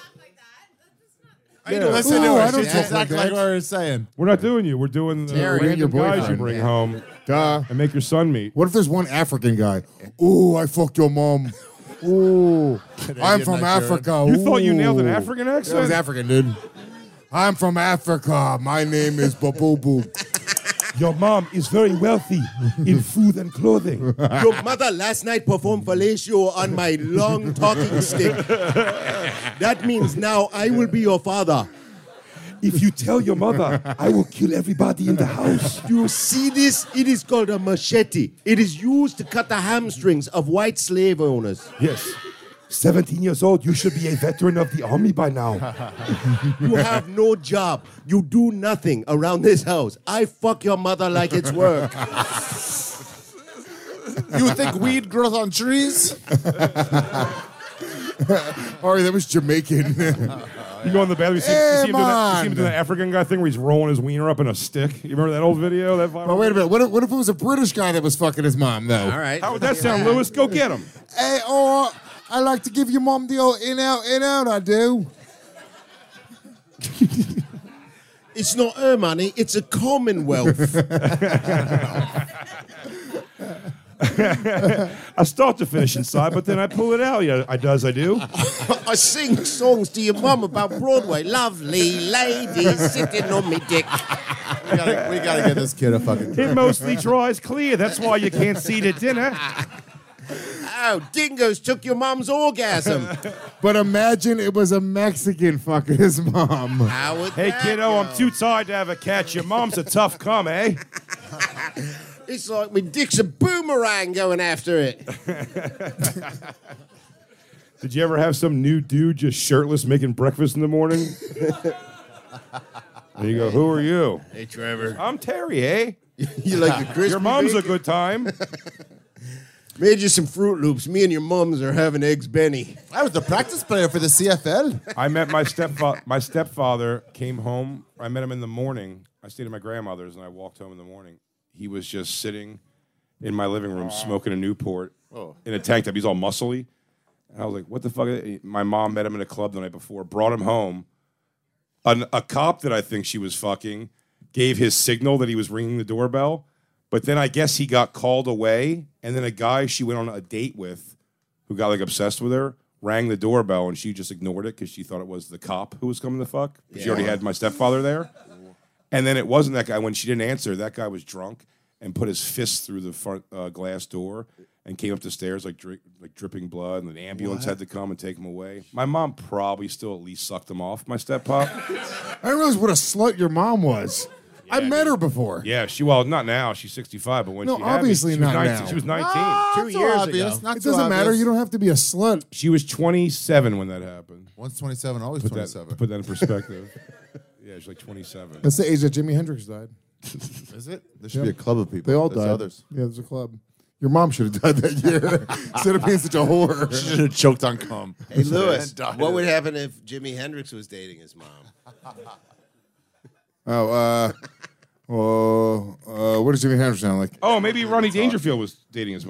Yeah. Listen to Ooh, it. I don't It's talk like exactly that. like what I was saying. We're not doing you. We're doing the Terry, random your guys you boyfriend. bring Yeah. home Duh. and make your son meet. What if there's one African guy? Ooh, I fucked your mom. Ooh, I'm from Nigerian. Africa. You thought you nailed an Ooh. African That was accent? African, dude. I'm from Africa. My name is Babubu. Your mom is very wealthy in food and clothing. Your mother last night performed fellatio on my long talking stick. That means now I will be your father. If you tell your mother, I will kill everybody in the house. You see this? It is called a machete. It is used to cut the hamstrings of white slave owners. Yes. seventeen years old, you should be a veteran of the army by now. You have no job. You do nothing around this house. I fuck your mother like it's work. You would think weed grows on trees? Oh, that was Jamaican. You go in the bathroom, you see, you Hey, see, him, do that, you see him man. do that African guy thing where he's rolling his wiener up in a stick. You remember that old video? That viral But wait a minute. What if, what if it was a British guy that was fucking his mom, though? All right. How would that sound, Lewis? Go get him. Hey, oh, I like to give your mom the old in out, in out, I do. It's not her money. It's a Commonwealth. I start to finish inside, but then I pull it out. Yeah, I does, I do. I sing songs to your mum about Broadway. Lovely lady sitting on me dick. We gotta, we gotta get this kid a fucking. It mostly dries clear. That's why you can't see the dinner. Oh, dingoes took your mum's orgasm. But imagine it was a Mexican fucking his mom. How would Hey, that kiddo, go? I'm too tired to have a cat. Your mom's a tough cum, eh? It's like my dick's a boomerang going after it. Did you ever have some new dude just shirtless making breakfast in the morning? And you go, who are you? Hey, Trevor. I'm Terry, eh? You like the crispy Your mom's a bacon? good time. Made you some Fruit Loops. Me and your mums are having eggs Benny. I was the practice player for the C F L. I met my stepfather. My stepfather came home. I met him in the morning. I stayed at my grandmother's, and I walked home in the morning. He was just sitting in my living room smoking a Newport Oh. in a tank top. He's all muscly. And I was like, what the fuck? My mom met him in a club the night before, brought him home. An, a cop that I think she was fucking gave his signal that he was ringing the doorbell. But then I guess he got called away. And then a guy she went on a date with who got like obsessed with her rang the doorbell and she just ignored it because she thought it was the cop who was coming to fuck. She already had my stepfather there. And then it wasn't that guy. When she didn't answer, that guy was drunk and put his fist through the front uh, glass door and came up the stairs like dri- like dripping blood. And the ambulance What? had to come and take him away. My mom probably still at least sucked him off, my step-pop. I didn't realize what a slut your mom was. I met her before. Yeah, she, well, not now. She's sixty-five, but when No, she had obviously me, she was not nineteen. now. She was nineteen. Ah, Two not so years obvious, ago. Not It so doesn't matter. obvious. You don't have to be a slut. She was twenty-seven when that happened. Once twenty-seven, always Put twenty-seven. that, put that in perspective. Yeah, she's like twenty-seven. That's the age that Jimi Hendrix died. Is it? There should Yep. be a club of people. They all There's died. Others. Yeah, there's a club. Your mom should have died that year instead of being such a whore. She should have choked on cum. Hey, Lewis, And died. what would happen if Jimi Hendrix was dating his mom? Oh, uh, oh, uh, what does Jimi Hendrix sound like? Oh, maybe Ronnie Dangerfield was dating his mom.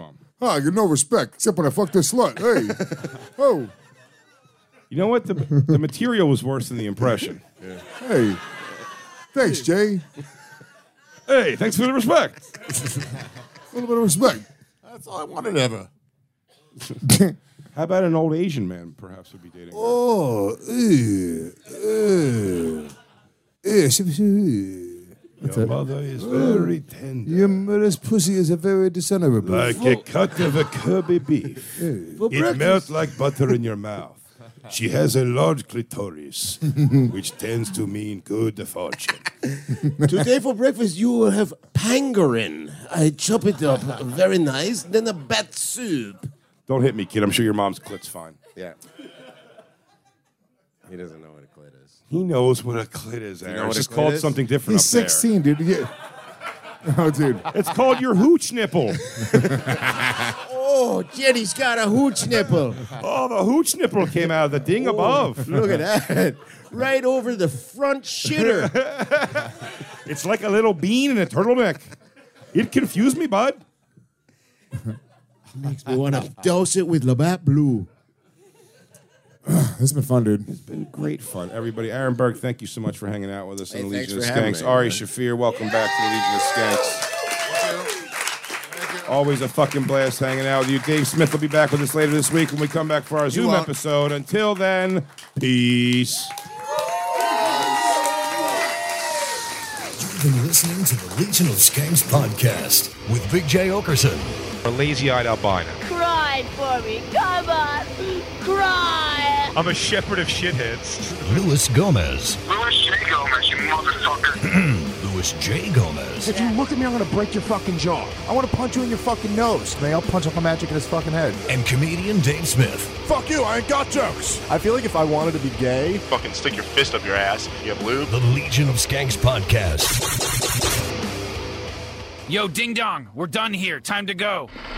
Ah, you no respect, except when I fuck this slut. Hey. Oh. You know what? The, the material was worse than the impression. Yeah. Hey. Thanks, Jay. Hey, thanks for the respect. A little bit of respect. That's all I wanted ever. How about an old Asian man perhaps would be dating? Oh, eh, eh, eh, she- she- What's Your that? mother is very tender. Your mother's pussy is a very dishonorable. Like a cut of a Kirby beef. For It breakfast. melts like butter in your mouth. She has a large clitoris, which tends to mean good fortune. Today for breakfast you will have pangorin. I chop it up very nice, then a bat soup. Don't hit me, kid. I'm sure your mom's clit's fine. Yeah. He doesn't know what a clit is. He knows what a clit is, You know Aaron. what It's a just clit called is? something different He's up there. sixteen, dude. Yeah. Oh, dude. It's called your hooch nipple. Oh, Jenny's got a hooch nipple. Oh, the hooch nipple came out of the ding above. Look at that. Right over the front shitter. It's like a little bean in a turtleneck. It confused me, bud. Makes me want to dose it with Labatt Blue. This has been fun, dude. It's been great fun. Everybody, Aaron Berg, thank you so much for hanging out with us Hey, in the thanks Legion of for having Skanks. me, Ari man. Shafir, welcome back to the Legion of Skanks. Always a fucking blast hanging out with you. Dave Smith will be back with us later this week when we come back for our Zoom won't. episode. Until then, peace. You've been listening to the Legion of Skanks podcast with Big J Okerson. A lazy-eyed albino. Cry for me. Come on. Cry. I'm a shepherd of shitheads. Luis Gomez. Louis J. Gomez, you motherfucker. Luis J. Gomez. If you look at me, I'm gonna break your fucking jaw. I want to punch you in your fucking nose. May I'll punch up a magic in his fucking head. And comedian Dave Smith. Fuck you, I ain't got jokes. I feel like if I wanted to be gay, Fucking stick your fist up your ass if you have lube. The Legion of Skanks podcast. Yo, ding dong, we're done here. Time to go.